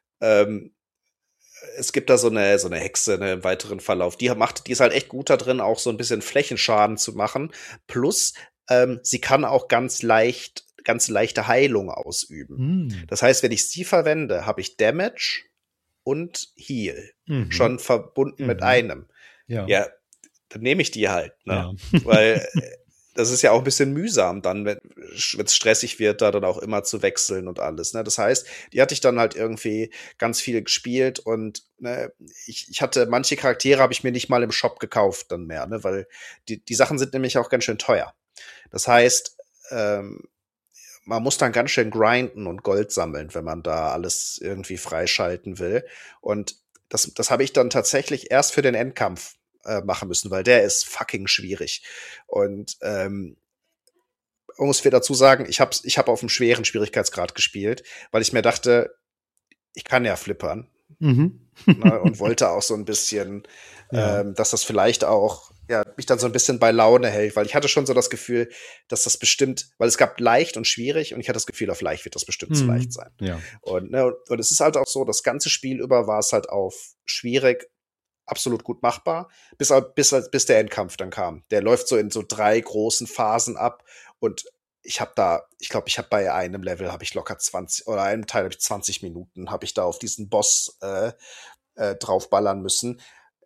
es gibt da so eine Hexe, im weiteren Verlauf, die ist halt echt gut da drin, auch so ein bisschen Flächenschaden zu machen, plus sie kann auch ganz leichte Heilung ausüben. Das heißt, wenn ich sie verwende, habe ich Damage und Heal schon verbunden mit einem. Ja, dann nehme ich die halt, ne? Ja. Weil das ist ja auch ein bisschen mühsam dann, wenn es stressig wird, da dann auch immer zu wechseln und alles, ne? Das heißt, die hatte ich dann halt irgendwie ganz viel gespielt und ne, ich hatte manche Charaktere habe ich mir nicht mal im Shop gekauft dann mehr, ne? Weil die Sachen sind nämlich auch ganz schön teuer. Das heißt, man muss dann ganz schön grinden und Gold sammeln, wenn man da alles irgendwie freischalten will. Und das habe ich dann tatsächlich erst für den Endkampf machen müssen, weil der ist fucking schwierig. Und muss wir dazu sagen, ich hab auf einem schweren Schwierigkeitsgrad gespielt, weil ich mir dachte, ich kann ja flippern. Ne, und wollte auch so ein bisschen, dass das vielleicht auch mich dann so ein bisschen bei Laune hält, weil ich hatte schon so das Gefühl, dass das bestimmt, weil es gab leicht und schwierig und ich hatte das Gefühl, auf leicht wird das bestimmt zu leicht sein. Ja. Und es ist halt auch so, das ganze Spiel über war es halt auf schwierig, absolut gut machbar, bis der Endkampf dann kam. Der läuft so in so 3 großen Phasen ab und ich glaube, ich habe bei einem Level habe ich locker 20 oder einem Teil habe ich 20 Minuten habe ich da auf diesen Boss draufballern müssen.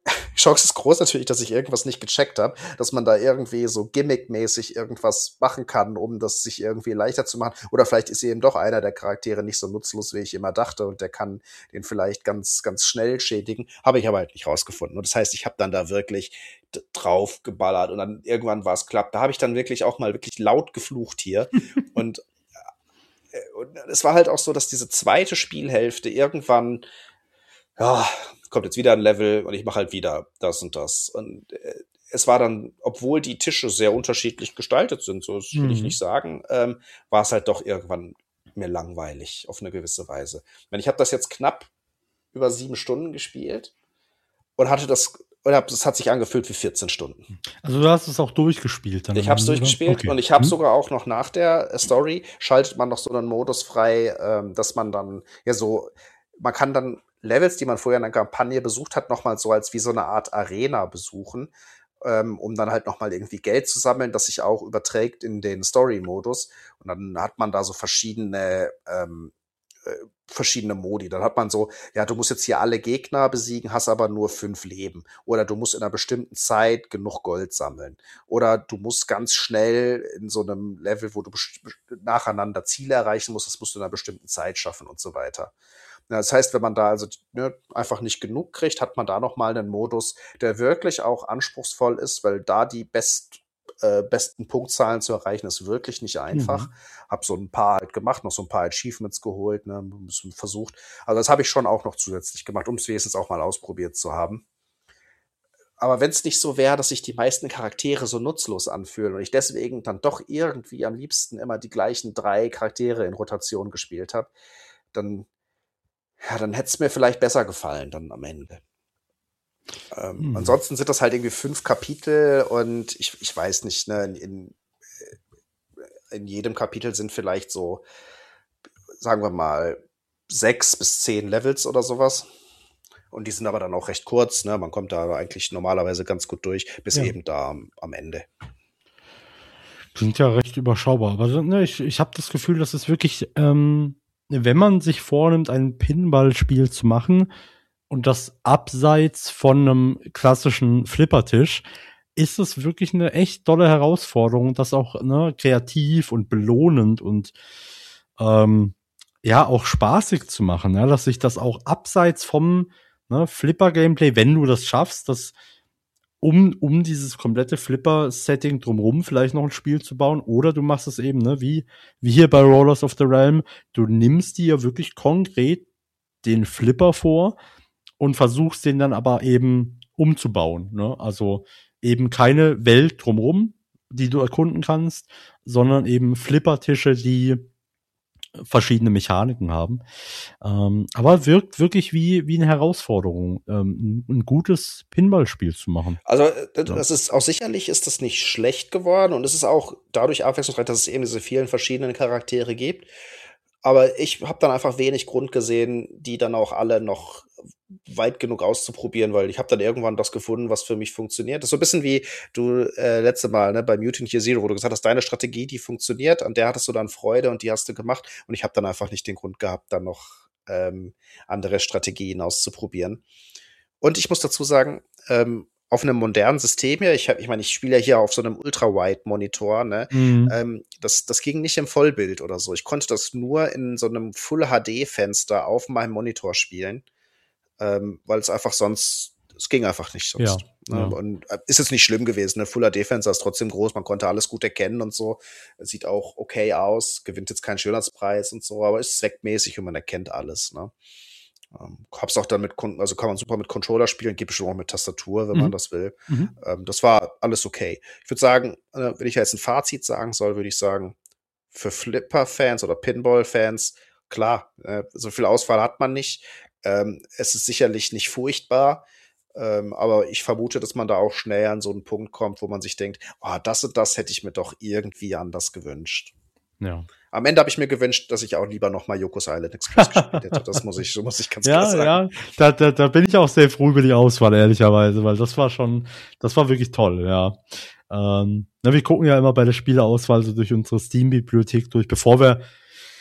Chance ist groß natürlich, dass ich irgendwas nicht gecheckt habe, dass man da irgendwie so gimmickmäßig irgendwas machen kann, um das sich irgendwie leichter zu machen. Oder vielleicht ist eben doch einer der Charaktere nicht so nutzlos, wie ich immer dachte, und der kann den vielleicht ganz, ganz schnell schädigen. Habe ich aber halt nicht rausgefunden. Und das heißt, ich habe dann da wirklich drauf geballert und dann irgendwann war es klappt. Da habe ich dann wirklich auch mal wirklich laut geflucht hier. Und es war halt auch so, dass diese zweite Spielhälfte irgendwann, ja, kommt jetzt wieder ein Level und ich mache halt wieder das und das. Und es war dann, obwohl die Tische sehr unterschiedlich gestaltet sind, so das will ich nicht sagen, war es halt doch irgendwann mir langweilig auf eine gewisse Weise. Ich habe das jetzt knapp über 7 Stunden gespielt und hatte das, es hat sich angefühlt wie 14 Stunden. Also du hast es auch durchgespielt dann? Ich habe es durchgespielt, okay. Und ich habe sogar auch noch nach der Story, schaltet man noch so einen Modus frei, dass man dann, ja so, man kann dann Levels, die man vorher in der Kampagne besucht hat, nochmal so als wie so eine Art Arena besuchen, um dann halt nochmal irgendwie Geld zu sammeln, das sich auch überträgt in den Story-Modus. Und dann hat man da so verschiedene Modi. Dann hat man so, ja, du musst jetzt hier alle Gegner besiegen, hast aber nur 5 Leben. Oder du musst in einer bestimmten Zeit genug Gold sammeln. Oder du musst ganz schnell in so einem Level, wo du nacheinander Ziele erreichen musst, das musst du in einer bestimmten Zeit schaffen und so weiter. Ja, das heißt, wenn man da also einfach nicht genug kriegt, hat man da noch mal einen Modus, der wirklich auch anspruchsvoll ist, weil da die besten Punktzahlen zu erreichen, ist wirklich nicht einfach. Hab so ein paar halt gemacht, noch so ein paar Achievements geholt, ne, ein bisschen versucht. Also das habe ich schon auch noch zusätzlich gemacht, um es wenigstens auch mal ausprobiert zu haben. Aber wenn es nicht so wäre, dass sich die meisten Charaktere so nutzlos anfühlen und ich deswegen dann doch irgendwie am liebsten immer die gleichen 3 Charaktere in Rotation gespielt habe, dann hätte es mir vielleicht besser gefallen dann am Ende. Ansonsten sind das halt irgendwie 5 Kapitel und ich weiß nicht, ne, in jedem Kapitel sind vielleicht so, sagen wir mal, 6 bis 10 Levels oder sowas. Und die sind aber dann auch recht kurz, ne? Man kommt da eigentlich normalerweise ganz gut durch, bis eben da am Ende. Klingt ja recht überschaubar. Aber ne, ich habe das Gefühl, dass es wirklich, wenn man sich vornimmt, ein Pinball-Spiel zu machen und das abseits von einem klassischen Flippertisch, ist es wirklich eine echt tolle Herausforderung, das auch kreativ und belohnend und ja auch spaßig zu machen, ja, dass sich das auch abseits vom Flipper-Gameplay, wenn du das schaffst, das um dieses komplette Flipper-Setting drumherum vielleicht noch ein Spiel zu bauen, oder du machst es eben, wie hier bei Rollers of the Realm, du nimmst dir wirklich konkret den Flipper vor und versuchst den dann aber eben umzubauen, ne? Also eben keine Welt drumherum, die du erkunden kannst, sondern eben Flippertische, die verschiedene Mechaniken haben. Aber wirkt wirklich wie eine Herausforderung, ein gutes Pinballspiel zu machen. Also das ist auch sicherlich ist das nicht schlecht geworden und es ist auch dadurch abwechslungsreich, dass es eben diese vielen verschiedenen Charaktere gibt. Aber ich habe dann einfach wenig Grund gesehen, die dann auch alle noch weit genug auszuprobieren, weil ich habe dann irgendwann das gefunden, was für mich funktioniert. Das ist so ein bisschen wie du letzte Mal, ne, bei Mutant Year Zero, wo du gesagt hast, deine Strategie, die funktioniert, an der hattest du dann Freude und die hast du gemacht. Und ich habe dann einfach nicht den Grund gehabt, dann noch andere Strategien auszuprobieren. Und ich muss dazu sagen, auf einem modernen System hier, ich meine, ich spiele ja hier auf so einem Ultra-Wide-Monitor, ne? Das ging nicht im Vollbild oder so. Ich konnte das nur in so einem Full-HD-Fenster auf meinem Monitor spielen, weil es einfach sonst, es ging einfach nicht sonst. Ja, ne? Ja. Und ist jetzt nicht schlimm gewesen, ne? Full-HD-Fenster ist trotzdem groß, man konnte alles gut erkennen und so. Sieht auch okay aus, gewinnt jetzt keinen Schönheitspreis und so, aber ist zweckmäßig und man erkennt alles, ne? Hab's auch dann also kann man super mit Controller spielen, geht bestimmt auch mit Tastatur, wenn man das will. Das war alles okay. Ich würde sagen, wenn ich jetzt ein Fazit sagen soll, würde ich sagen, für Flipper-Fans oder Pinball-Fans, klar, so viel Auswahl hat man nicht. Es ist sicherlich nicht furchtbar, aber ich vermute, dass man da auch schnell an so einen Punkt kommt, wo man sich denkt, oh, das und das hätte ich mir doch irgendwie anders gewünscht. Ja. Am Ende habe ich mir gewünscht, dass ich auch lieber noch mal Yokos Island Express gespielt hätte. Das muss ich ganz klar sagen. Ja, da bin ich auch sehr froh über die Auswahl, ehrlicherweise, weil das war wirklich toll, ja. Wir gucken ja immer bei der Spieleauswahl so durch unsere Steam-Bibliothek durch, bevor wir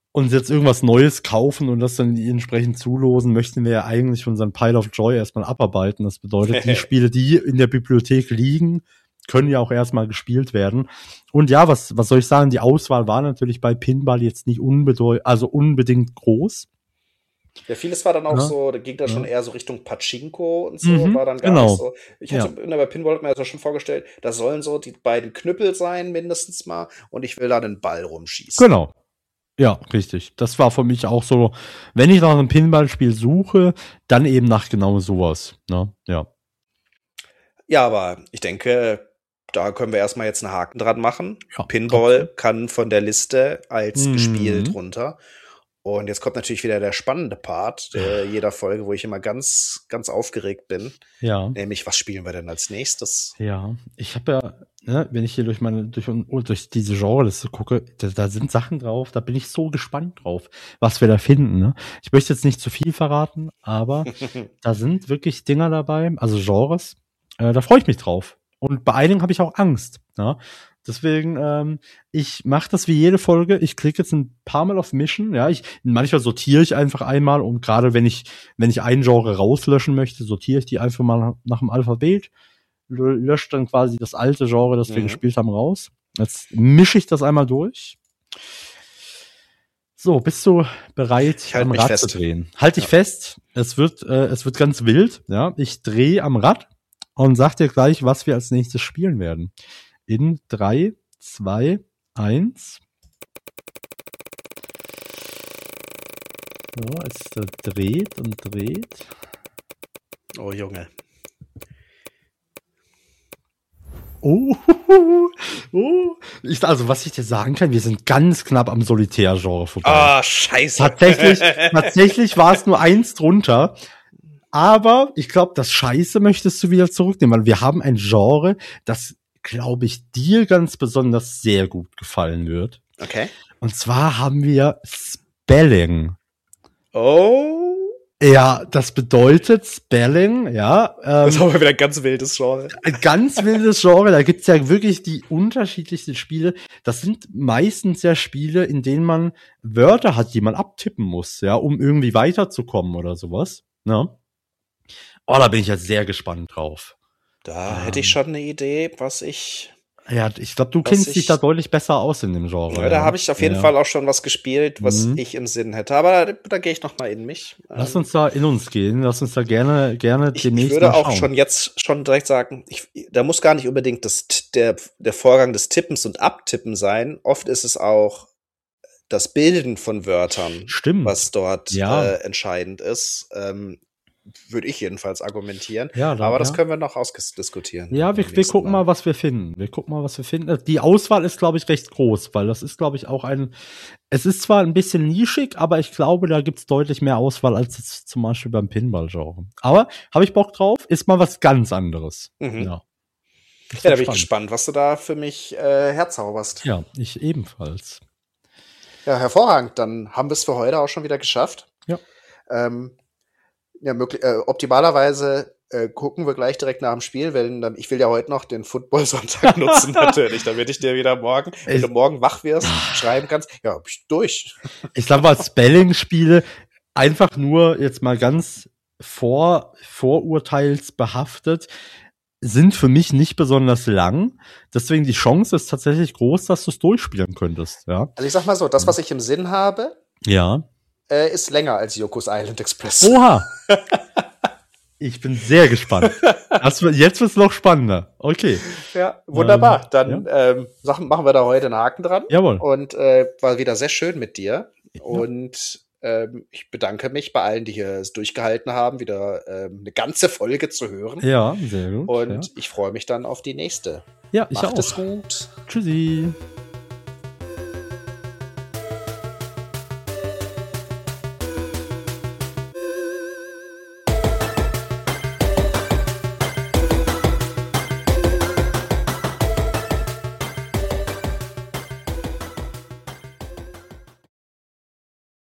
uns jetzt irgendwas Neues kaufen und das dann entsprechend zulosen, möchten wir ja eigentlich unseren Pile of Joy erstmal abarbeiten. Das bedeutet, die Spiele, die in der Bibliothek liegen, können ja auch erstmal gespielt werden. Und ja, was soll ich sagen, die Auswahl war natürlich bei Pinball jetzt nicht unbedingt groß. Ja, vieles war dann auch so, da ging da schon eher so Richtung Pachinko und so, war dann gar nicht so. Ich hatte bei Pinball hat mir das schon vorgestellt, da sollen so die beiden Knüppel sein, mindestens mal, und ich will da den Ball rumschießen. Genau. Ja, richtig. Das war für mich auch so, wenn ich nach einem Pinballspiel suche, dann eben nach genau sowas. Ne? Ja. Ja, aber ich denke, da können wir erstmal jetzt einen Haken dran machen. Ja, Pinball kann von der Liste als gespielt runter. Und jetzt kommt natürlich wieder der spannende Part jeder Folge, wo ich immer ganz, ganz aufgeregt bin. Ja. Nämlich, was spielen wir denn als nächstes? Ja, ich habe ja, wenn ich hier durch diese Genreliste gucke, da sind Sachen drauf, da bin ich so gespannt drauf, was wir da finden. Ne? Ich möchte jetzt nicht zu viel verraten, aber da sind wirklich Dinger dabei, also Genres, da freue ich mich drauf. Und bei einigen habe ich auch Angst. Ne? Deswegen, ich mache das wie jede Folge. Ich klicke jetzt ein paar Mal auf Mission. Ja, manchmal sortiere ich einfach einmal, und gerade wenn ich ein Genre rauslöschen möchte, sortiere ich die einfach mal nach dem Alphabet, lösche dann quasi das alte Genre, das wir gespielt haben, raus. Jetzt mische ich das einmal durch. So, bist du bereit, am Rad zu drehen? Halt dich fest. Es wird ganz wild. Ja, ich drehe am Rad und sag dir gleich, was wir als nächstes spielen werden. In 3, 2, 1. So, es dreht und dreht. Oh, Junge. Also, was ich dir sagen kann, wir sind ganz knapp am Solitär-Genre vorbei. Ah, scheiße. Tatsächlich war es nur 1 drunter. Aber ich glaube, das Scheiße möchtest du wieder zurücknehmen, weil wir haben ein Genre, das, glaube ich, dir ganz besonders sehr gut gefallen wird. Okay. Und zwar haben wir Spelling. Oh. Ja, das bedeutet Spelling, ja. Das ist aber wieder ein ganz wildes Genre. Ein ganz wildes Genre, da gibt's ja wirklich die unterschiedlichsten Spiele. Das sind meistens ja Spiele, in denen man Wörter hat, die man abtippen muss, ja, um irgendwie weiterzukommen oder sowas. Ne? Oh, da bin ich ja sehr gespannt drauf. Da hätte ich schon eine Idee, was ich... Ja, ich glaube, du kennst dich da deutlich besser aus in dem Genre. Ja, da habe ich auf jeden Fall auch schon was gespielt, was ich im Sinn hätte. Aber da gehe ich noch mal in mich. Lass uns da in uns gehen. Lass uns da gerne demnächst Ich würde auch schon direkt sagen, da muss gar nicht unbedingt der Vorgang des Tippens und Abtippen sein. Oft ist es auch das Bilden von Wörtern, was dort entscheidend ist. Würde ich jedenfalls argumentieren. Ja, aber das können wir noch ausdiskutieren. Ja, wir gucken mal, was wir finden. Die Auswahl ist, glaube ich, recht groß, weil das ist, glaube ich, auch es ist zwar ein bisschen nischig, aber ich glaube, da gibt's deutlich mehr Auswahl als jetzt zum Beispiel beim Pinball-Genre. Aber habe ich Bock drauf? Ist mal was ganz anderes. Ja, da bin ich gespannt, was du da für mich herzauberst. Ja, ich ebenfalls. Ja, hervorragend. Dann haben wir es für heute auch schon wieder geschafft. Ja. Optimalerweise gucken wir gleich direkt nach dem Spiel, weil ich will ja heute noch den Football-Sonntag nutzen, natürlich, damit ich dir wieder morgen, wenn du morgen wach wirst, schreiben kannst, ja, bin ich durch. Ich sag mal, Spelling-Spiele einfach nur jetzt mal ganz vorurteilsbehaftet, sind für mich nicht besonders lang. Deswegen die Chance ist tatsächlich groß, dass du es durchspielen könntest. Ja. Also ich sag mal so, das, was ich im Sinn habe, ist länger als Yoko's Island Express. Oha! Ich bin sehr gespannt. Jetzt wird's noch spannender. Okay. Ja, wunderbar. Dann machen wir da heute einen Haken dran. Jawohl. Und war wieder sehr schön mit dir. Ja. Und ich bedanke mich bei allen, die hier es durchgehalten haben, wieder eine ganze Folge zu hören. Ja, sehr gut. Und ich freue mich dann auf die nächste. Ja, ich auch. Macht es gut. Tschüssi.